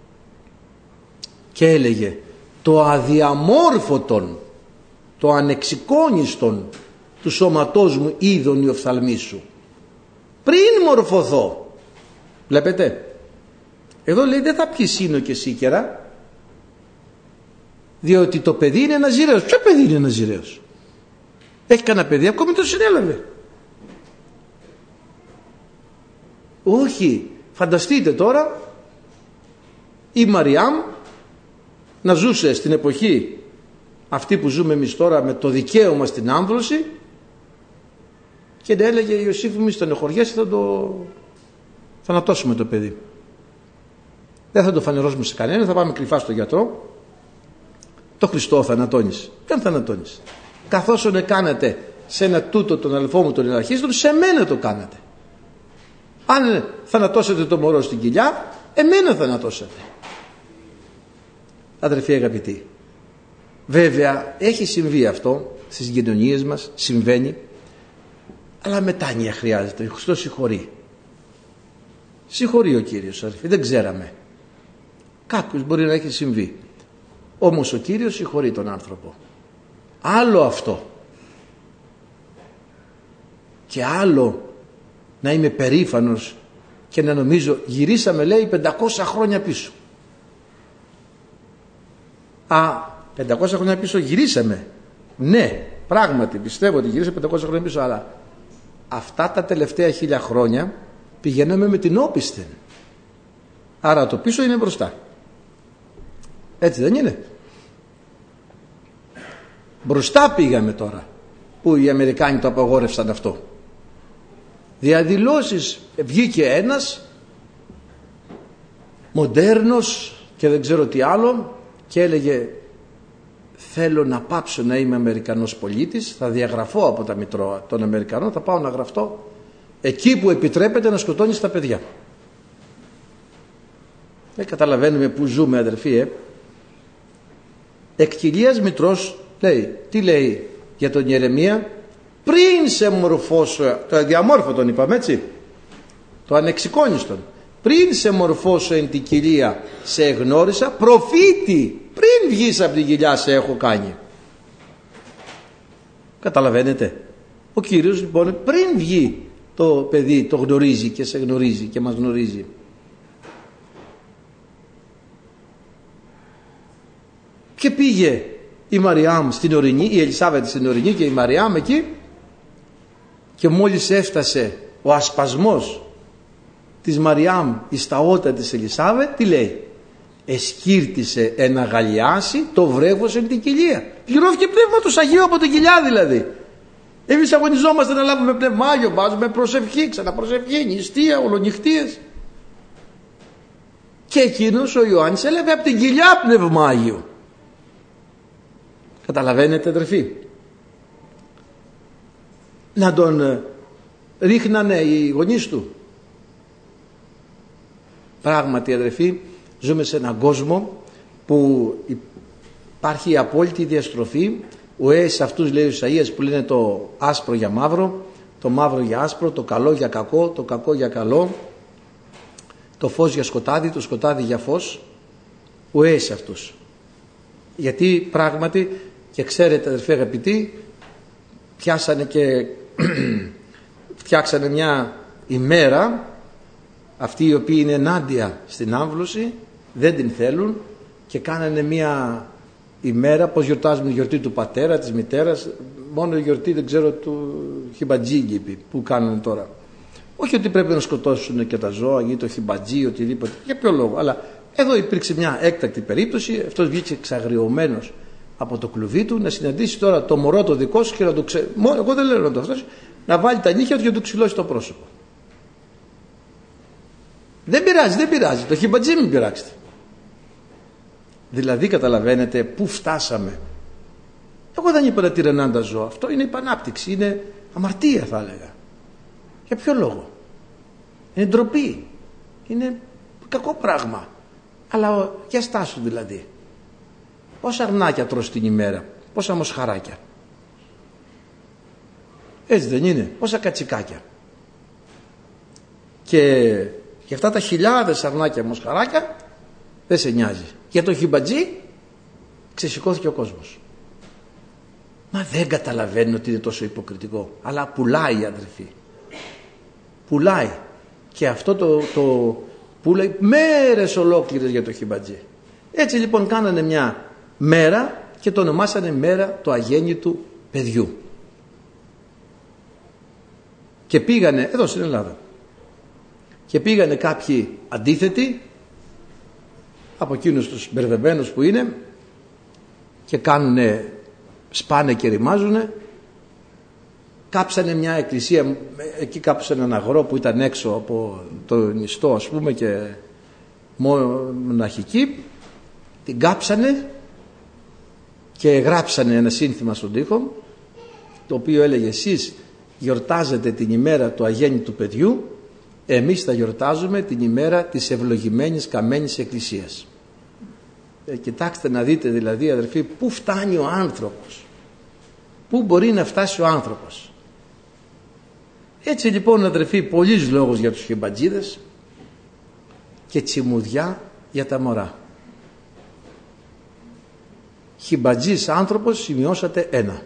[SPEAKER 1] και έλεγε το αδιαμόρφωτον, το ανεξικόνιστον του σώματός μου είδον η οφθαλμή σου πριν μορφωθώ. Βλέπετε, εδώ λέει δεν θα πιει σύνο και σίκερα, διότι το παιδί είναι ναζιραίος. Ποιο παιδί είναι ναζιραίος? Έχει κανένα παιδί, ακόμη το συνέλαβε. Όχι, φανταστείτε τώρα η Μαριάμ να ζούσε στην εποχή αυτή που ζούμε εμείς τώρα με το δικαίωμα στην άμβλωση και να έλεγε Ιωσήφ μη στενοχωριέσαι, θα το θανατώσουμε το παιδί. Δεν θα το φανερώσουμε σε κανένα, θα πάμε κρυφά στο γιατρό. Το Χριστό θανατώνεις. Ποιον θανατώνεις? Καθώς όνε κάνατε σε ένα τούτο τον αδελφό μου τον Ελαχίστων, σε μένα το κάνατε. Αν θανατώσετε το μωρό στην κοιλιά, εμένα θανατώσατε. Αδερφοί αγαπητοί, βέβαια έχει συμβεί αυτό στις κοινωνίες μας, συμβαίνει, αλλά μετάνοια χρειάζεται. Ο Χριστός συγχωρεί. Συγχωρεί ο Κύριος, αδερφοί, δεν ξέραμε. Κάποιος μπορεί να έχει συμβεί. Όμως ο Κύριος συγχωρεί τον άνθρωπο. Άλλο αυτό. Και άλλο να είμαι περήφανος και να νομίζω γυρίσαμε, λέει, πεντακόσια χρόνια πίσω. Α, πεντακόσια χρόνια πίσω γυρίσαμε. Ναι, πράγματι πιστεύω ότι γυρίσαμε πεντακόσια χρόνια πίσω, αλλά αυτά τα τελευταία χίλια χρόνια πηγαίναμε με την όπισθεν. Άρα το πίσω είναι μπροστά. Έτσι δεν είναι? Μπροστά πήγαμε τώρα που οι Αμερικάνοι το απαγόρευσαν αυτό. Διαδηλώσεις, βγήκε ένας μοντέρνος και δεν ξέρω τι άλλο και έλεγε θέλω να πάψω να είμαι Αμερικανός πολίτης, θα διαγραφώ από τα μητρώα των Αμερικανών, θα πάω να γραφτώ εκεί που επιτρέπεται να σκοτώνεις τα παιδιά. Δεν καταλαβαίνουμε που ζούμε, αδερφοί, ε. Εκ κοιλίας μητρός λέει, τι λέει για τον Ιερεμία? Πριν σε μορφώσω, το αδιαμόρφωτον είπαμε, έτσι, το ανεξικόνιστον, πριν σε μορφώσω εν την κοιλία σε εγνώρισα, προφήτη πριν βγεις από την κοιλιά σε έχω κάνει. Καταλαβαίνετε? Ο Κύριος λοιπόν πριν βγει το παιδί το γνωρίζει και σε γνωρίζει και μας γνωρίζει. Και πήγε η Μαριάμ στην ορεινή, η Ελισάβετ στην ορεινή και η Μαριάμ εκεί, και μόλις έφτασε ο ασπασμός της Μαριάμ εις τα ότα της Ελισάβετ, τι λέει? Εσκύρτησε ένα γαλιάσι το βρέφος εν την κοιλία. Πληρώθηκε πνεύμα του Αγίου από την κοιλιά δηλαδή. Εμείς αγωνιζόμαστε να λάβουμε πνεύμα Άγιο, βάζουμε προσευχή, ξαναπροσευχή, νηστεία, ολονυχτίες. Και εκείνος ο Ιωάννης έλαβε από την κοιλιά πνεύμα Άγιο. Καταλαβαίνετε, αδερφοί? Να τον ρίχνανε οι γονείς του. Πράγματι, αδερφοί, ζούμε σε έναν κόσμο που υπάρχει η απόλυτη διαστροφή. Ο έ σε αυτούς, λέει ο Ισαΐας, που λένε το άσπρο για μαύρο, το μαύρο για άσπρο, το καλό για κακό, το κακό για καλό, το φως για σκοτάδι, το σκοτάδι για φως. Ο έ σε αυτούς. Γιατί πράγματι, και ξέρετε, αδερφοί αγαπητοί, πιάσανε και φτιάξανε μια ημέρα, αυτοί οι οποίοι είναι ενάντια στην άμβλωση, δεν την θέλουν, και κάνανε μια ημέρα, πως γιορτάζουμε τη γιορτή του πατέρα, της μητέρας, μόνο η γιορτή δεν ξέρω του χιμπατζίγκιπη που κάνανε τώρα. Όχι ότι πρέπει να σκοτώσουν και τα ζώα ή το χιμπατζί, οτιδήποτε, για ποιο λόγο, αλλά εδώ υπήρξε μια έκτακτη περίπτωση, αυτός βγήκε εξαγριωμένος από το κλουβί του, να συναντήσει τώρα το μωρό το δικό σου και να το ξέρει. Μόνο εγώ δεν λέω να το αυτός, να βάλει τα νύχια του και να του ξυλώσει το πρόσωπο. Δεν πειράζει, δεν πειράζει. Το χιμπατζί μην πειράξετε. Δηλαδή καταλαβαίνετε πού φτάσαμε. Εγώ δεν είπα να τυραννάνε τα ζώα. Αυτό είναι υπανάπτυξη, είναι αμαρτία θα έλεγα. Για ποιο λόγο? Είναι ντροπή. Είναι κακό πράγμα. Αλλά για στάσου δηλαδή. Πόσα αρνάκια τρως την ημέρα, πόσα μοσχαράκια. Έτσι δεν είναι? Πόσα κατσικάκια. Και για αυτά τα χιλιάδες αρνάκια μοσχαράκια δεν σε νοιάζει. Για το χιμπατζί ξεσηκώθηκε ο κόσμος. Μα δεν καταλαβαίνουν ότι είναι τόσο υποκριτικό. Αλλά πουλάει, αδερφοί. Πουλάει. Και αυτό το, το πουλάει μέρες ολόκληρες για το χιμπατζί. Έτσι λοιπόν κάνανε μια μέρα και το ονομάσανε μέρα του αγέννητου παιδιού. Και πήγανε, εδώ στην Ελλάδα, και πήγανε κάποιοι αντίθετοι από εκείνους τους μπερδεμένους που είναι, και κάνουνε, σπάνε και ρημάζουνε. Κάψανε μια εκκλησία εκεί κάπου σε έναν αγρό που ήταν έξω από το νηστό, ας πούμε, και μοναχική. Την κάψανε και γράψανε ένα σύνθημα στον τοίχο, το οποίο έλεγε: εσείς γιορτάζετε την ημέρα του αγέννητου παιδιού, εμείς θα γιορτάζουμε την ημέρα της ευλογημένης καμένης εκκλησίας. Ε, κοιτάξτε να δείτε δηλαδή, αδερφοί, πού φτάνει ο άνθρωπος, πού μπορεί να φτάσει ο άνθρωπος. Έτσι λοιπόν, αδερφοί, πολλής λόγος για τους χιμπατζίδες και τσιμουδιά για τα μωρά. Χιμπατζής άνθρωπος, σημειώσατε ένα.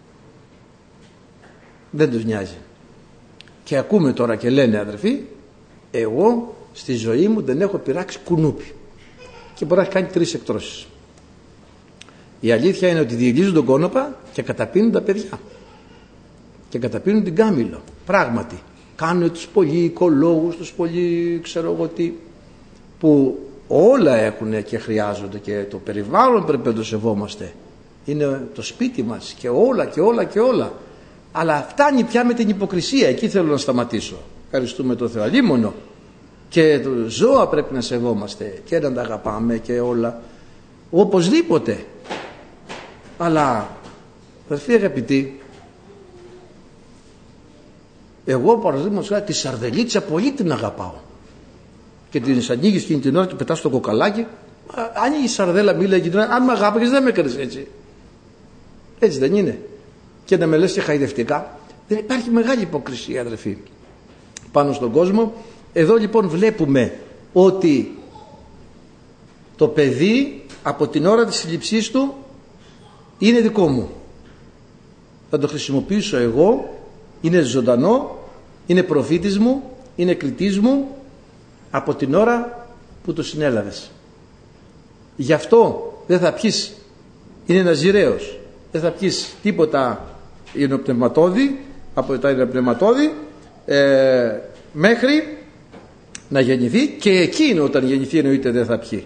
[SPEAKER 1] Δεν τους νοιάζει. Και ακούμε τώρα και λένε, αδερφοί, εγώ στη ζωή μου δεν έχω πειράξει κουνούπι και μπορεί να έχει κάνει τρεις εκτρώσεις. Η αλήθεια είναι ότι διελίζουν τον κόνοπα και καταπίνουν τα παιδιά και καταπίνουν την κάμιλο. Πράγματι κάνουν τους πολύ οικολόγους, τους πολύ ξέρω εγώ τι, που όλα έχουν και χρειάζονται, και το περιβάλλον πρέπει να το σεβόμαστε, είναι το σπίτι μας και όλα και όλα και όλα. Αλλά φτάνει πια με την υποκρισία. Εκεί θέλω να σταματήσω. Ευχαριστούμε το Θεό. Αλίμονο. Και το ζώα πρέπει να σεβόμαστε και να τα αγαπάμε και όλα. Οπωσδήποτε. Αλλά, αδερφοί αγαπητοί, εγώ παραδείγματος χάρη τη σαρδελίτσα πολύ την αγαπάω. Και την ανοίγεις εκείνη την ώρα και πετάς το κοκαλάκι. Άνοιγει η σαρδέλα, μίλα εκείνη την ώρα. Αν με αγάπηγες δεν με έκανες έτσι. Έτσι δεν είναι? Και να με λες και χαϊδευτικά. Δεν υπάρχει μεγάλη υποκρισία, αδερφοί, πάνω στον κόσμο. Εδώ λοιπόν βλέπουμε ότι το παιδί από την ώρα της σύλληψής του είναι δικό μου. Θα το χρησιμοποιήσω εγώ, είναι ζωντανό, είναι προφήτης μου, είναι κριτής μου από την ώρα που το συνέλαβες. Γι' αυτό δεν θα πιεις, είναι ναζιραίος, δεν θα πιεις τίποτα υνοπνευματώδη, από τα υνοπνευματώδη ε, μέχρι να γεννηθεί, και εκείνο όταν γεννηθεί εννοείται δεν θα πιει.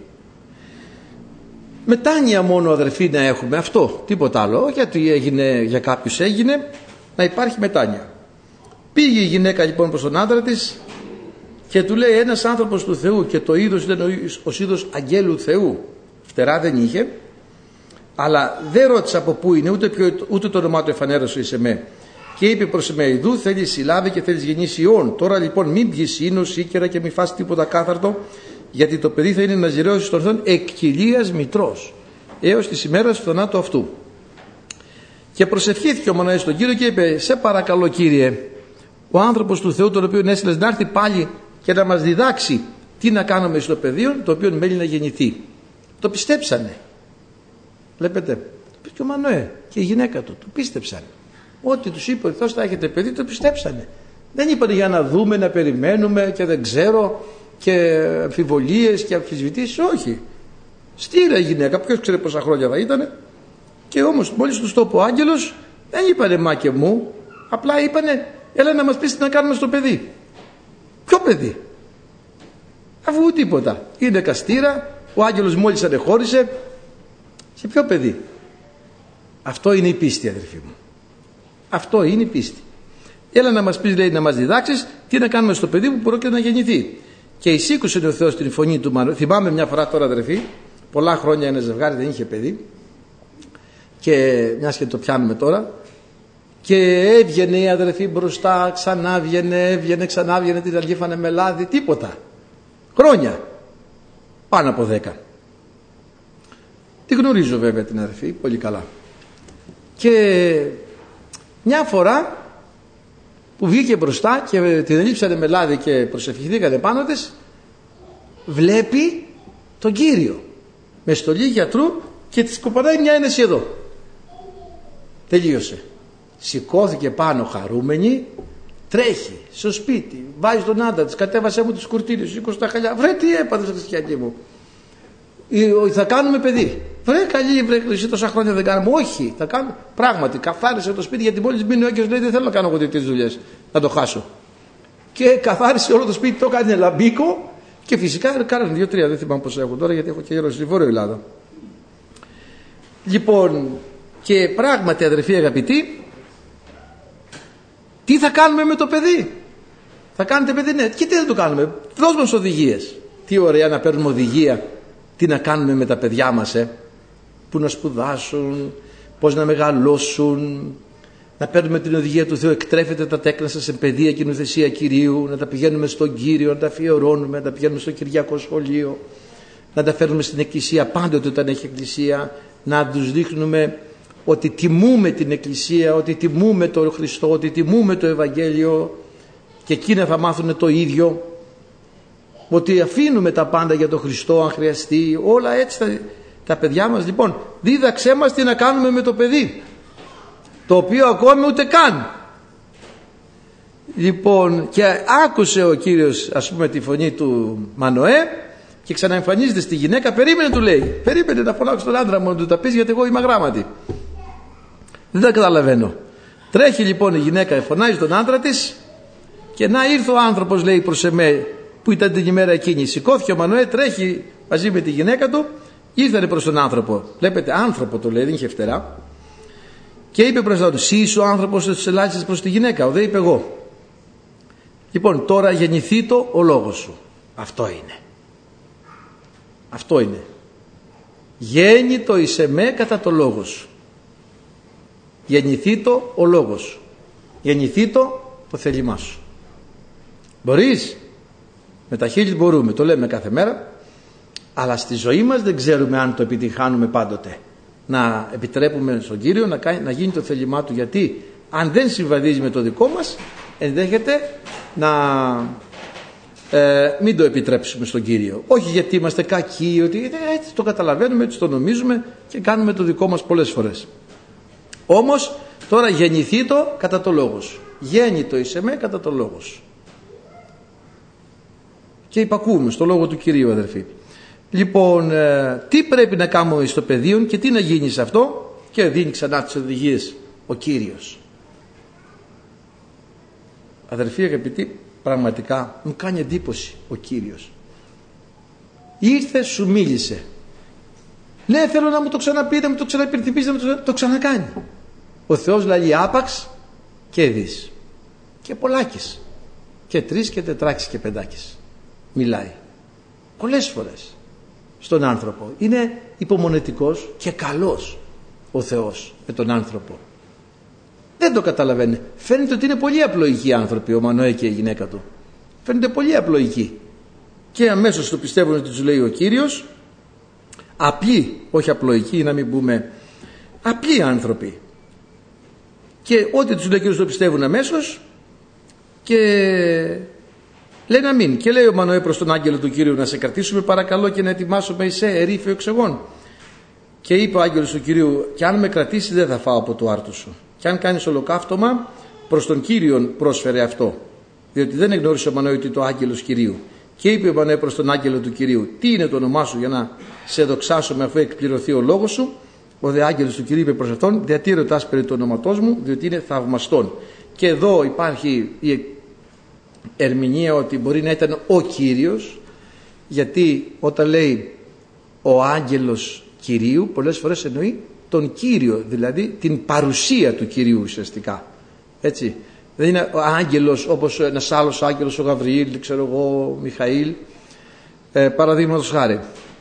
[SPEAKER 1] Μετάνοια μόνο, αδερφοί, να έχουμε, αυτό, τίποτα άλλο, γιατί έγινε, για κάποιους έγινε, να υπάρχει μετάνοια. Πήγε η γυναίκα λοιπόν προς τον άντρα της και του λέει: ένας άνθρωπος του Θεού, και το είδος ήταν ο είδος αγγέλου Θεού, φτερά δεν είχε, αλλά δεν ρώτησε από πού είναι, ούτε, ποιο, ούτε το όνομά του εφανέρωσε σε με. Και είπε προς εμέ: ιδού θέλεις συλλάβει και θέλεις γεννήσει ιών. Τώρα λοιπόν μην πιεις ίνο, σίκερα και μην φας τίποτα κάθαρτο, γιατί το παιδί θα είναι ναζιραίος στον Θεόν εκ κοιλίας μητρός, έως της ημέρας του θανάτου αυτού. Και προσευχήθηκε ο μοναχός στον Κύριο και είπε: σε παρακαλώ, Κύριε, ο άνθρωπος του Θεού τον οποίο έστειλες να έρθει πάλι και να μας διδάξει τι να κάνουμε στο παιδί, το οποίο μέλει να γεννηθεί. Το πιστέψανε. Βλέπετε, το πει και ο Μανωέ και η γυναίκα του, το πίστεψαν. Ό,τι τους είπε ο Θεός θα έχετε παιδί, το πιστέψανε. Δεν είπαν για να δούμε, να περιμένουμε και δεν ξέρω και αμφιβολίες και αμφισβητήσεις, όχι. Στήρα η γυναίκα, ποιος ξέρει πόσα χρόνια θα ήταν. Και όμως μόλις τους το είπε ο άγγελος, δεν είπανε μα και μου, απλά είπανε: έλα να μας πεις τι να κάνουμε στο παιδί. Ποιο παιδί? Αφού τίποτα. Είναι καστήρα, ο άγγελος μόλις ανεχώρησε. Και ποιο παιδί? Αυτό είναι η πίστη, αδερφοί μου. Αυτό είναι η πίστη. Έλα να μας πεις, λέει, να μας διδάξεις τι να κάνουμε στο παιδί που πρόκειται να γεννηθεί. Και εισήκουσε ο Θεός την φωνή του Μανωέ. Θυμάμαι μια φορά τώρα, αδερφοί, πολλά χρόνια ένα ζευγάρι δεν είχε παιδί, και μιας και το πιάνουμε τώρα, και έβγαινε η αδερφή μπροστά, ξανά βγαινε, έβγαινε, ξανά βγαινε, την αργήφανε με λάδι, τίποτα. Χρόνια. Πάνω από δέκα. Τη γνωρίζω βέβαια την αδερφή πολύ καλά. Και μια φορά που βγήκε μπροστά και την ελείψανε με λάδι και προσευχηθήκανε πάνω της, βλέπει τον Κύριο με στολή γιατρού και της κοπανάει μια ένεση εδώ. Τελείωσε. Σηκώθηκε πάνω χαρούμενη, τρέχει στο σπίτι, βάζει τον άντρα της, κατέβασε μου τις κουρτίνες, σήκωσε τα χαλιά. Βρε, τι έπαθες, χριστιανή μου? Θα κάνουμε παιδί. Βρε, καλή, βρε, εσύ τόσα χρόνια δεν κάνουμε. Όχι, θα κάνουμε. Πράγματι, καθάρισε το σπίτι, γιατί μόλις μείνει ο Άγγελος λέει: δεν θέλω να κάνω εγώ τέτοιες δουλειές, να το χάσω. Και καθάρισε όλο το σπίτι, το έκανε λαμπίκο, και φυσικά κάνανε δύο-τρία, δεν θυμάμαι πόσα έχουν τώρα, γιατί έχω και γύρω στη Βόρεια Ελλάδα. Λοιπόν, και πράγματι αδερφοί αγαπητοί, τι θα κάνουμε με το παιδί? Θα κάνετε παιδί? Ναι. Και τι θα το κάνουμε? Δώσ' μας οδηγίες. Τι ωραία να παίρνουμε οδηγία τι να κάνουμε με τα παιδιά μας, ε? Που να σπουδάσουν, πώς να μεγαλώσουν, να παίρνουμε την οδηγία του Θεού, εκτρέφετε τα τέκνα σας σε παιδεία και νουθεσία Κυρίου, να τα πηγαίνουμε στον Κύριο, να τα αφιερώνουμε, να τα πηγαίνουμε στο Κυριακό σχολείο, να τα φέρνουμε στην Εκκλησία πάντοτε όταν έχει Εκκλησία, να τους δείχνουμε ότι τιμούμε την Εκκλησία, ότι τιμούμε τον Χριστό, ότι τιμούμε το Ευαγγέλιο, και εκείνα θα μάθουν το ίδιο, ότι αφήνουμε τα πάντα για τον Χριστό αν χρειαστεί. Όλα έτσι τα, τα παιδιά μας. Λοιπόν, δίδαξέ μας τι να κάνουμε με το παιδί, το οποίο ακόμη ούτε καν. Λοιπόν, και άκουσε ο Κύριος, ας πούμε, τη φωνή του Μανοέ και ξαναεμφανίζεται στη γυναίκα. Περίμενε, του λέει, περίμενε να φωνάξω τον άντρα μου να του τα πεις, γιατί εγώ είμαι αγράμματη, δεν τα καταλαβαίνω. Τρέχει λοιπόν η γυναίκα, φωνάζει τον άντρα της, και να ήρθε ο άνθρωπος, λέει, προς εμέ, που ήταν την ημέρα εκείνη. Σηκώθηκε ο Μανοέ, τρέχει μαζί με τη γυναίκα του, ήρθανε προς τον άνθρωπο. Βλέπετε, άνθρωπο το λέει, δεν είχε φτερά. Και είπε μπροστά του, «Συ είσαι ο άνθρωπος που τους ελάχιστες προς τη γυναίκα?» «Δεν», είπε, «εγώ». Λοιπόν, τώρα γεννηθεί το ο λόγος σου. Αυτό είναι. Αυτό είναι. Γέννητο εις εμέ κατά το λόγο σου. Γεννηθεί το ο λόγος σου. Γεννηθεί το το θέλημά σου. Μπορείς? Με τα χείλη μπορούμε, το λέμε κάθε μέρα, αλλά στη ζωή μας δεν ξέρουμε αν το επιτυχάνουμε πάντοτε. Να επιτρέπουμε στον Κύριο να, κάνει, να γίνει το θέλημά Του, γιατί αν δεν συμβαδίζει με το δικό μας, ενδέχεται να ε, μην το επιτρέψουμε στον Κύριο. Όχι γιατί είμαστε κακοί, ότι έτσι το καταλαβαίνουμε, έτσι το νομίζουμε και κάνουμε το δικό μας πολλές φορές. Όμως τώρα γεννηθεί το κατά το λόγο σου. Γέννητο εις εμέ κατά το λόγο σου. Και υπακούμε στο λόγο του Κυρίου, αδερφοί. Λοιπόν, ε, τι πρέπει να κάνουμε στο πεδίο και τι να γίνει σε αυτό, και δίνει ξανά τις οδηγίες ο Κύριος. Αδερφοί αγαπητοί, πραγματικά μου κάνει εντύπωση ο Κύριος. Ήρθε, σου μίλησε. Ναι, θέλω να μου το ξαναπεί, να μου το ξαναπηρτυπήσει, να μου το, το ξανακάνει. Ο Θεός λέει άπαξ και δεις. Και πολλάκις. Και τρεις και τετράκις και πεντάκις. Μιλάει. Πολλές φορές στον άνθρωπο. Είναι υπομονετικός και καλός ο Θεός με τον άνθρωπο. Δεν το καταλαβαίνει. Φαίνεται ότι είναι πολύ απλοϊκοί άνθρωποι, ο Μανοέ και η γυναίκα του. Φαίνεται πολύ απλοϊκοί. Και αμέσως το πιστεύουν ότι τους λέει ο Κύριος. Απλοί, όχι απλοϊκοί, να μην πούμε απλοί άνθρωποι. Και ό,τι τους λέει ο Κύριος το πιστεύουν αμέσως και λένε αμήν. Και λέει ο Μανοέ προς τον άγγελο του Κυρίου, να σε κρατήσουμε παρακαλώ και να ετοιμάσουμε εισέ ερήφιο εξεγών. Και είπε ο άγγελος του Κυρίου, και αν με κρατήσει δεν θα φάω από το άρτο σου. Και αν κάνεις ολοκαύτωμα, προς τον Κύριον πρόσφερε αυτό. Διότι δεν εγνώρισε ο Μανοέ ότι το άγγελος Κυρίου. Και είπε ο Μανοέ προς τον άγγελο του Κυρίου, τι είναι το όνομά σου για να σε δοξάσουμε αφού εκπληρωθεί ο λόγος σου? Ο δε άγγελος του Κυρίου είπε προς αυτόν, γιατί ρωτάς περί του ονόματός μου? Διότι είναι θαυμαστόν. Και εδώ υπάρχει η ερμηνεία ότι μπορεί να ήταν ο Κύριος, γιατί όταν λέει ο άγγελος Κυρίου, πολλές φορές εννοεί τον Κύριο, δηλαδή την παρουσία του Κυρίου ουσιαστικά. Έτσι. Δεν είναι ο άγγελος όπως ένας άλλος άγγελος, ο Γαβριήλ, ξέρω εγώ, ο Μιχαήλ. Ε, παραδείγματος χάρη,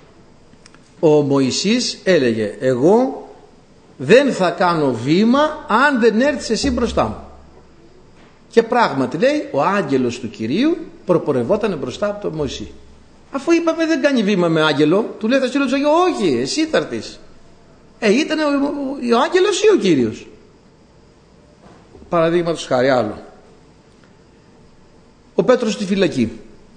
[SPEAKER 1] ο Μωυσής έλεγε, εγώ δεν θα κάνω βήμα αν δεν έρθεις εσύ μπροστά μου. Και πράγματι λέει, ο άγγελος του Κυρίου προπορευόταν μπροστά από τον Μωυσή. Αφού είπαμε δεν κάνει βήμα με άγγελο, του λέει θα στείλω τους Αγίου, όχι, εσύ θα έρθεις. Ε, ήταν ο, ο, ο άγγελος ή ο Κύριος? Παραδείγματος χάρη άλλο. Ο Πέτρος στη φυλακή.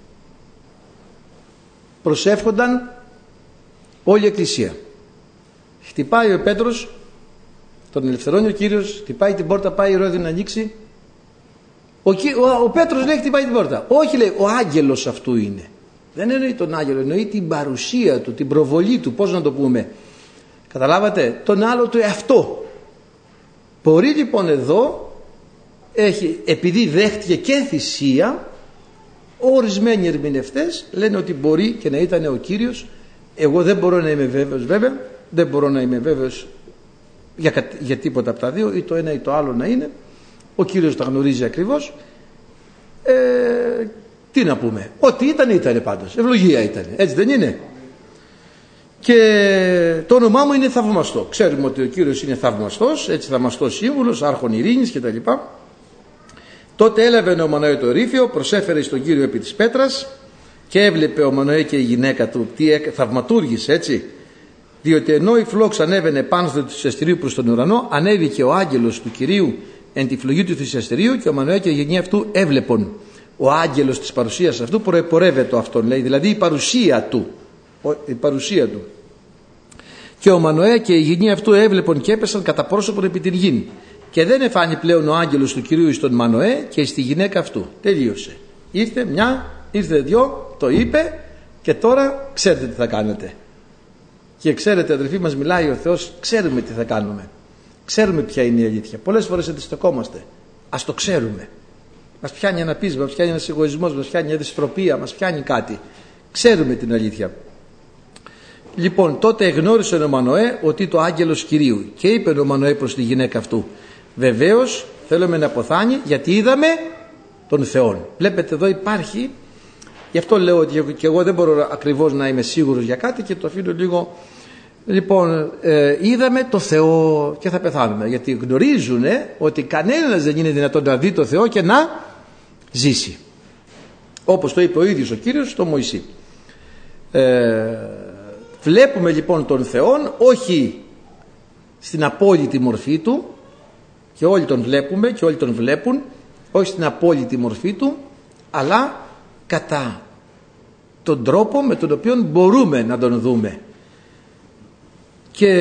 [SPEAKER 1] Προσεύχονταν όλη η εκκλησία. Χτυπάει ο Πέτρος, τον ελευθερώνει ο Κύριος, χτυπάει την πόρτα, πάει η Ηρώδη να ανοίξει. Ο, ο, ο Πέτρος λέει χτυπάει την πόρτα. Όχι, λέει, ο άγγελος αυτού είναι. Δεν εννοεί τον άγγελο, εννοεί την παρουσία του, την προβολή του, πώς να το πούμε. Καταλάβατε, τον άλλο του εαυτό. Μπορεί λοιπόν εδώ, έχει, επειδή δέχτηκε και θυσία, ορισμένοι ερμηνευτές λένε ότι μπορεί και να ήταν ο Κύριος. Εγώ δεν μπορώ να είμαι βέβαιος βέβαια, δεν μπορώ να είμαι βέβαιος για, για τίποτα από τα δύο, ή το ένα ή το άλλο να είναι. Ο Κύριος τα γνωρίζει ακριβώς. Ε, τι να πούμε, ό,τι ήταν ήταν πάντως, ευλογία ήταν, έτσι δεν είναι? Και το όνομά μου είναι θαυμαστό. Ξέρουμε ότι ο Κύριος είναι θαυμαστός, έτσι θαυμαστός σύμβουλος, άρχον ειρήνης κτλ. Τότε έλαβε ο Μανωέ το ρήφιο, προσέφερε στον Κύριο επί της πέτρας, και έβλεπε ο Μανωέ και η γυναίκα του τι έκανε, θαυματούργησε, έτσι. Διότι ενώ η φλόξ ανέβαινε πάνω στο θυσιαστηρίο προς τον ουρανό, ανέβηκε ο άγγελος του Κυρίου εν τη φλογή του θυσιαστηρίου, και ο Μανωέ και η γενιά αυτού έβλεπον. Ο άγγελος της παρουσίας αυτού προεπορεύεται αυτόν, λέει, δηλαδή η παρουσία του. Η παρουσία του. Και ο Μανωέ και η γενιά αυτού έβλεπον και έπεσαν κατά πρόσωπον επί την γην. Και δεν εφάνει πλέον ο άγγελος του Κυρίου στον Μανωέ και στη γυναίκα αυτού. Τελείωσε. Ήρθε μια, ήρθε δυο, το είπε, και τώρα ξέρετε τι θα κάνετε. Και ξέρετε, αδελφοί, μας μιλάει ο Θεός, ξέρουμε τι θα κάνουμε. Ξέρουμε ποια είναι η αλήθεια. Πολλές φορές αντιστεκόμαστε. Ας το ξέρουμε. Μας πιάνει ένα πείσμα, μας πιάνει ένας εγωισμός, μας πιάνει μια δυστροπία, μας πιάνει κάτι. Ξέρουμε την αλήθεια. Λοιπόν, τότε εγνώρισε ο Μανωέ ότι το άγγελος Κυρίου, και είπε ο Μανωέ προς τη γυναίκα αυτού: βεβαίως θέλουμε να αποθάνει, γιατί είδαμε τον Θεόν. Βλέπετε, εδώ υπάρχει, γι' αυτό λέω ότι και εγώ δεν μπορώ ακριβώς να είμαι σίγουρος για κάτι και το αφήνω λίγο. Λοιπόν, ε, είδαμε το Θεό και θα πεθάνουμε, γιατί γνωρίζουν ότι κανένας δεν είναι δυνατόν να δει το Θεό και να ζήσει, όπως το είπε ο ίδιος ο Κύριος στο Μωυσή. ε, βλέπουμε λοιπόν τον Θεό όχι στην απόλυτη μορφή του, και όλοι τον βλέπουμε και όλοι τον βλέπουν, όχι στην απόλυτη μορφή του, αλλά κατά τον τρόπο με τον οποίο μπορούμε να τον δούμε. Και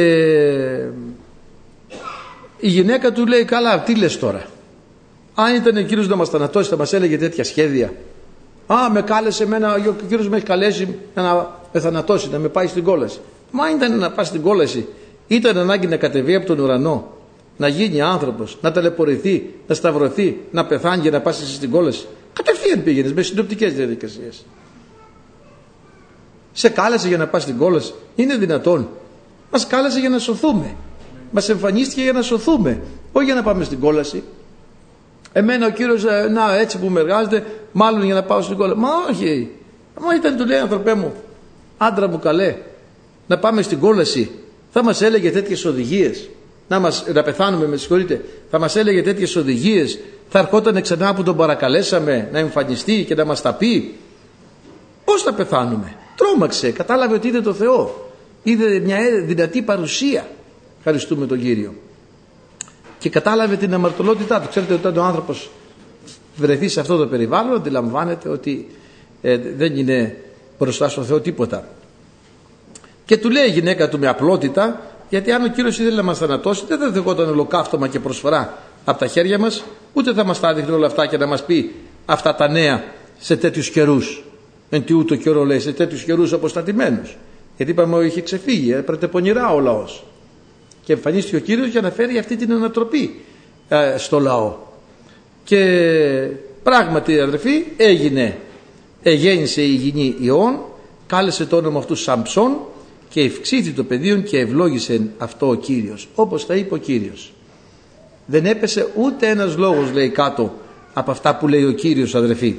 [SPEAKER 1] η γυναίκα του λέει: καλά, τι λες τώρα? Αν ήταν ο Κύριος να μας θανατώσει, θα μας έλεγε τέτοια σχέδια? Α, με κάλεσε εμένα, ο Κύριος με έχει καλέσει να με θανατώσει, να με πάει στην κόλαση. Μα ήταν να πάει στην κόλαση, ήταν ανάγκη να κατεβεί από τον ουρανό, να γίνει άνθρωπος, να ταλαιπωρηθεί, να σταυρωθεί, να πεθάνει για να πάσει στην κόλαση? Κατευθείαν πήγαινες με συνοπτικές διαδικασίες. Σε κάλεσε για να πας στην κόλαση? Είναι δυνατόν? Μας κάλεσε για να σωθούμε. Μας εμφανίστηκε για να σωθούμε, όχι για να πάμε στην κόλαση. Εμένα ο Κύριος, να, έτσι που με εργάζεται, μάλλον για να πάω στην κόλαση. Μα όχι. Μα ήταν, του λέει, ανθρωπέ μου, άντρα μου καλέ, να πάμε στην κόλαση, θα μας έλεγε τέτοιες οδηγίες? Να, μας, να πεθάνουμε, με συγχωρείτε, θα μας έλεγε τέτοιες οδηγίες? Θα ερχόταν ξανά που τον παρακαλέσαμε να εμφανιστεί και να μας τα πει? Πώς θα πεθάνουμε? Τρόμαξε, κατάλαβε ότι είδε το Θεό. Είδε μια δυνατή παρουσία. Ευχαριστούμε τον Κύριο. Και κατάλαβε την αμαρτωλότητά του. Ξέρετε, όταν ο άνθρωπος βρεθεί σε αυτό το περιβάλλον, αντιλαμβάνεται ότι ε, δεν είναι μπροστά στον Θεό τίποτα. Και του λέει η γυναίκα του με απλότητα, γιατί αν ο Κύριος ήθελε να μας θανατώσει, δεν θα δεχόταν ολοκαύτωμα και προσφορά από τα χέρια μας, ούτε θα μας τα δείχνει όλα αυτά και να μας πει αυτά τα νέα σε τέτοιους καιρούς. Εν τι ούτω καιρό, λέει, σε τέτοιους καιρούς αποστατημένους. Γιατί είπαμε ότι είχε ξεφύγει, έπρεπε πονηρά ο λαός. Και εμφανίστηκε ο Κύριος για να φέρει αυτή την ανατροπή ε, στο λαό. Και πράγματι, αδερφοί, έγινε, εγέννησε η γυνή Ιών, κάλεσε το όνομα αυτού Σαμψόν, και ευξήθη το πεδίο και ευλόγησε αυτό ο Κύριος, όπως τα είπε ο Κύριος. Δεν έπεσε ούτε ένας λόγος, λέει, κάτω από αυτά που λέει ο Κύριος, αδερφοί.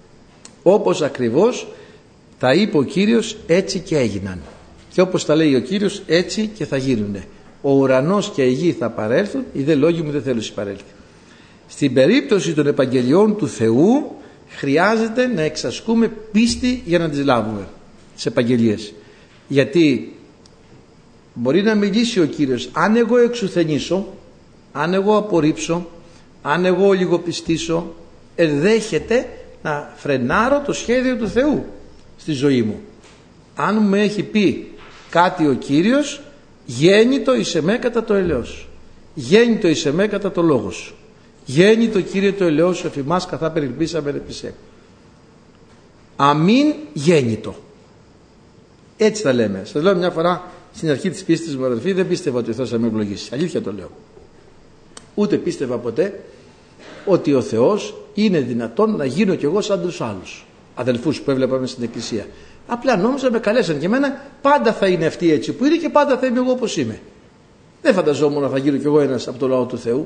[SPEAKER 1] Όπως ακριβώς τα είπε ο Κύριος, έτσι και έγιναν. Και όπως τα λέει ο Κύριος, έτσι και θα γίνουνε. Ο ουρανός και η γη θα παρέλθουν, οι δε λόγοι μου δεν θέλουν συμπαρέλθει. Στην περίπτωση των επαγγελιών του Θεού χρειάζεται να εξασκούμε πίστη για να τις λάβουμε, τις επαγγελίες. Γιατί μπορεί να μιλήσει ο Κύριος, αν εγώ εξουθενήσω, αν εγώ απορρίψω, αν εγώ λιγοπιστήσω, ενδέχεται να φρενάρω το σχέδιο του Θεού στη ζωή μου. Αν μου έχει πει κάτι ο Κύριος, γέννητο εις εμέ κατά το ελαιός, γέννητο εις εμέ κατά το λόγο σου, γέννητο Κύριε το ελαιός σου εφημάς καθά περιπίσαμε επισέ. Αμήν γέννητο. Έτσι τα λέμε. Σας λέω μια φορά στην αρχή της πίστης μου, αδελφοί, δεν πίστευα ότι ο Θεός θα με ευλογήσει. Αλήθεια το λέω. Ούτε πίστευα ποτέ ότι ο Θεός είναι δυνατόν να γίνω κι εγώ σαν τους άλλους αδελφούς που έβλεπαμε στην εκκλησία. Απλά νόμιζα με καλέσαν και εμένα πάντα θα είναι αυτοί έτσι που είναι και πάντα θα είμαι εγώ όπως είμαι. Δεν φανταζόμουν να θα γίνω κι εγώ ένας από το λαό του Θεού.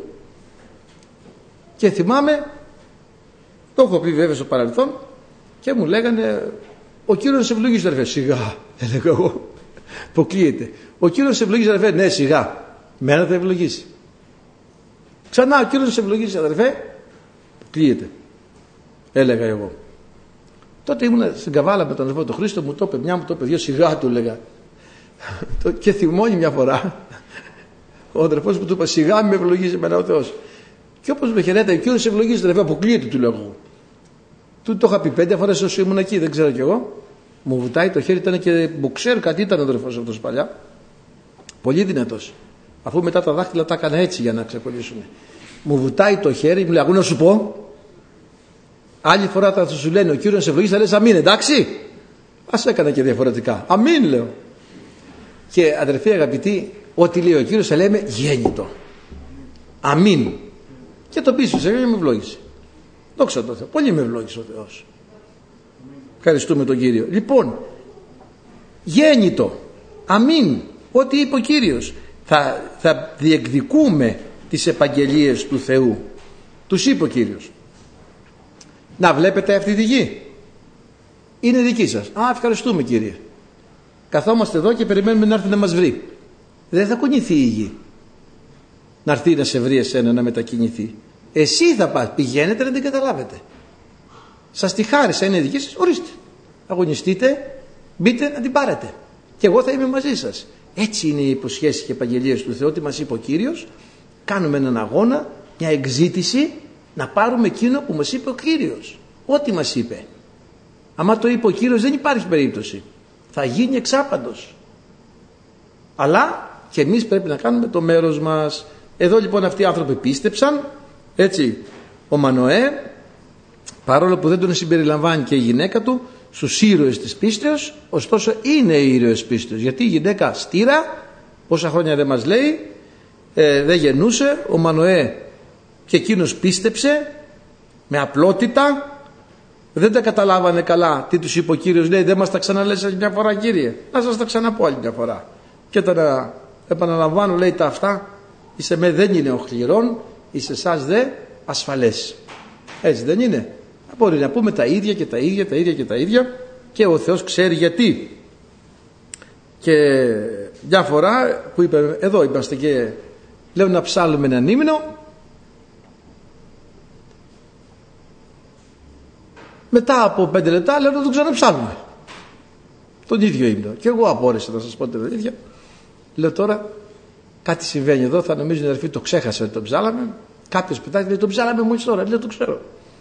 [SPEAKER 1] Και θυμάμαι, το έχω πει βέβαια στο παρελθόν, και μου λέγανε, ο Κύριος σε ευλογήσει αδερφέ. Σιγά, έλεγα εγώ, αποκλείεται. Ο Κύριος σε ευλογήσει αδερφέ. Ναι, σιγά, μένα θα ευλογήσει. Ξανά, ο Κύριος σε ευλογήσει αδερφέ. Αποκλείεται, έλεγα εγώ. Τότε ήμουν στην Καβάλα με τον αδερφό τον Χρήστο, μου το είπε μια, μου το είπε δύο, σιγά του έλεγα. Και θυμώνει μια φορά ο αδερφός μου του είπε, σιγά με ευλογήσει εμένα ο Θεός. Και όπως με χαιρέταγε, ο Κύριος σε ευλογήσει αδερφέ, αποκλείεται, του λέω εγώ. Του το είχα πει πέντε φορές όσο ήμουν εκεί, δεν ξέρω κι εγώ. Μου βουτάει το χέρι, ήταν και μποξέρ, κάτι ήταν ο αδερφός αυτός παλιά. Πολύ δυνατός. Αφού μετά τα δάχτυλα τα έκανα έτσι για να ξεκολλήσουν. Μου βουτάει το χέρι, μου λέει, να σου πω. Άλλη φορά θα σου λένε, ο Κύριος σε ευλογήσει, θα λες αμήν, εντάξει. Ας έκανα και διαφορετικά. Αμήν, λέω. Και αδερφοί αγαπητοί, ό,τι λέει ο Κύριος θα λέμε γέννητο. Αμήν. Και το πίσω σε με ευλόγησε. Δόξα τω Θεώ. Πολύ με ευλόγησε ο Θεός. Ευχαριστούμε τον Κύριο. Λοιπόν, γέννητο. Αμήν. Ό,τι είπε ο Κύριος. Θα, θα διεκδικούμε τις επαγγελίες του Θεού. Τους είπε ο Κύριος. Να βλέπετε αυτή τη γη. Είναι δική σας. Α, ευχαριστούμε Κύριε. Καθόμαστε εδώ και περιμένουμε να έρθει να μας βρει. Δεν θα κουνηθεί η γη. Να έρθει να σε βρει εσένα, να μετακινηθεί. Εσύ θα πας, πηγαίνετε να την καταλάβετε. Σας τη χάρισα, είναι δική σας, ορίστε. Αγωνιστείτε, μπείτε να την πάρετε. Και εγώ θα είμαι μαζί σας. Έτσι είναι οι υποσχέσεις και επαγγελίες του Θεού, ότι μας είπε ο Κύριος. Κάνουμε έναν αγώνα, μια εξήτηση, να πάρουμε εκείνο που μας είπε ο Κύριος. Ό,τι μας είπε. Άμα το είπε ο Κύριος δεν υπάρχει περίπτωση. Θα γίνει εξάπαντος. Αλλά και εμείς πρέπει να κάνουμε το μέρος μας. Εδώ λοιπόν αυτοί οι άνθρωποι πίστεψαν. Έτσι, ο Μανοέ, παρόλο που δεν τον συμπεριλαμβάνει και η γυναίκα του στους ήρωες της πίστεως, ωστόσο είναι ήρωες πίστεως, γιατί η γυναίκα στήρα, πόσα χρόνια δεν μας λέει, ε, δεν γεννούσε, ο Μανοέ και εκείνος πίστεψε με απλότητα. Δεν τα καταλάβανε καλά τι τους είπε ο Κύριος, λέει, δεν μας τα ξαναλες άλλη μια φορά Κύριε, να σας τα ξαναπώ άλλη μια φορά. Και όταν επαναλαμβάνω, λέει, τα αυτά, είσαι με δεν είναι οχληρών, εις εσάς δε ασφαλές. Έτσι δεν είναι? Μπορεί να πούμε τα ίδια και τα ίδια, τα ίδια και τα ίδια, και ο Θεός ξέρει γιατί. Και μια φορά που είπε, εδώ είμαστε και λέω να ψάλουμε έναν ύμνο, μετά από πέντε λεπτά λέω να τον ξαναψάλουμε τον ίδιο ύμνο, και εγώ απόρρισα να σας πω την αλήθεια. Λέω τώρα κάτι συμβαίνει εδώ, θα νομίζουν οι αδερφοί το ξέχασε ότι τον ψάλαμε. Κάποιος πετάει, λέει, τον ψάλαμε μόλις τώρα, λέω, το ξέρω.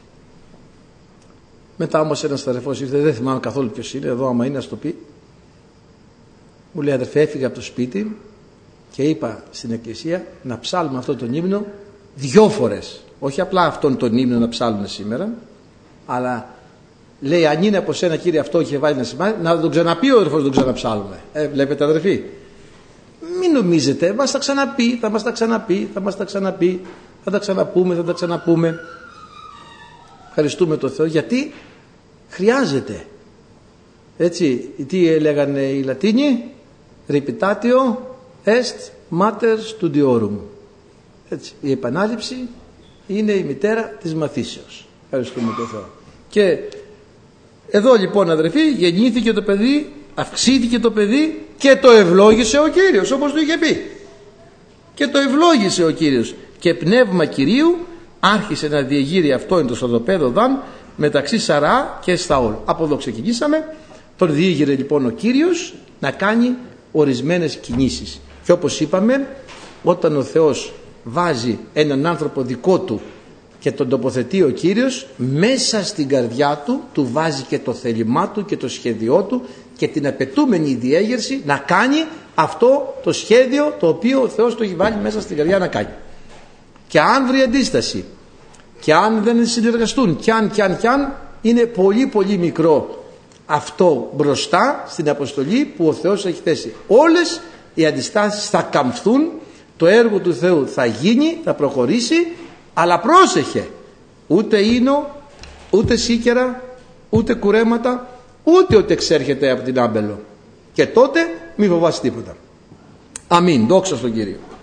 [SPEAKER 1] Μετά όμως ένας αδερφός ήρθε, δεν θυμάμαι καθόλου ποιος είναι, εδώ άμα είναι να το πει. Μου λέει, αδερφέ, έφυγα από το σπίτι και είπα στην εκκλησία να ψάλουμε αυτό τον ύμνο δυο φορές. Όχι απλά αυτόν τον ύμνο να ψάλουμε σήμερα, αλλά λέει, αν είναι από σένα Κύριε αυτό είχε βάλει να σημαίνει, να τον ξαναπεί ο αδερφός, τον ξαναψάλουμε. Ε, βλέπετε αδερφοί. Μην νομίζετε, μας τα ξαναπεί, θα μας τα ξαναπεί, θα μας τα ξαναπεί, θα τα ξαναπούμε, θα τα ξαναπούμε. Ευχαριστούμε τον Θεό, γιατί χρειάζεται. Έτσι, τι έλεγαν οι Λατίνοι, repetatio est mater studiorum. Έτσι, η επανάληψη είναι η μητέρα της μαθήσεως. Ευχαριστούμε τον Θεό. Και εδώ λοιπόν αδερφοί, γεννήθηκε το παιδί, αυξήθηκε το παιδί και το ευλόγησε ο Κύριος, όπως του είχε πει. Και το ευλόγησε ο Κύριος, και πνεύμα Κυρίου άρχισε να διεγείρει αυτό εν το στρατοπέδο Δαν μεταξύ Σαρά και Εσταόλ. Από εδώ ξεκινήσαμε. Τον διήγηρε λοιπόν ο Κύριος να κάνει ορισμένες κινήσεις. Και όπως είπαμε, όταν ο Θεός βάζει έναν άνθρωπο δικό του και τον τοποθετεί ο Κύριος, μέσα στην καρδιά του του βάζει και το θέλημά του και το σχέδιό του και την απαιτούμενη διέγερση να κάνει αυτό το σχέδιο το οποίο ο Θεός του έχει βάλει μέσα στην καρδιά να κάνει. Και αν βρει αντίσταση, και αν δεν συνεργαστούν, και αν, και αν, και αν, είναι πολύ πολύ μικρό αυτό μπροστά στην αποστολή που ο Θεός έχει θέσει. Όλες οι αντιστάσεις θα καμφθούν, το έργο του Θεού θα γίνει, θα προχωρήσει, αλλά πρόσεχε, ούτε ίνο, ούτε σίκερα, ούτε κουρέματα, ούτε ότι εξέρχεται από την άμπελο. Και τότε μη φοβάσαι τίποτα. Αμήν, δόξα στον Κύριο.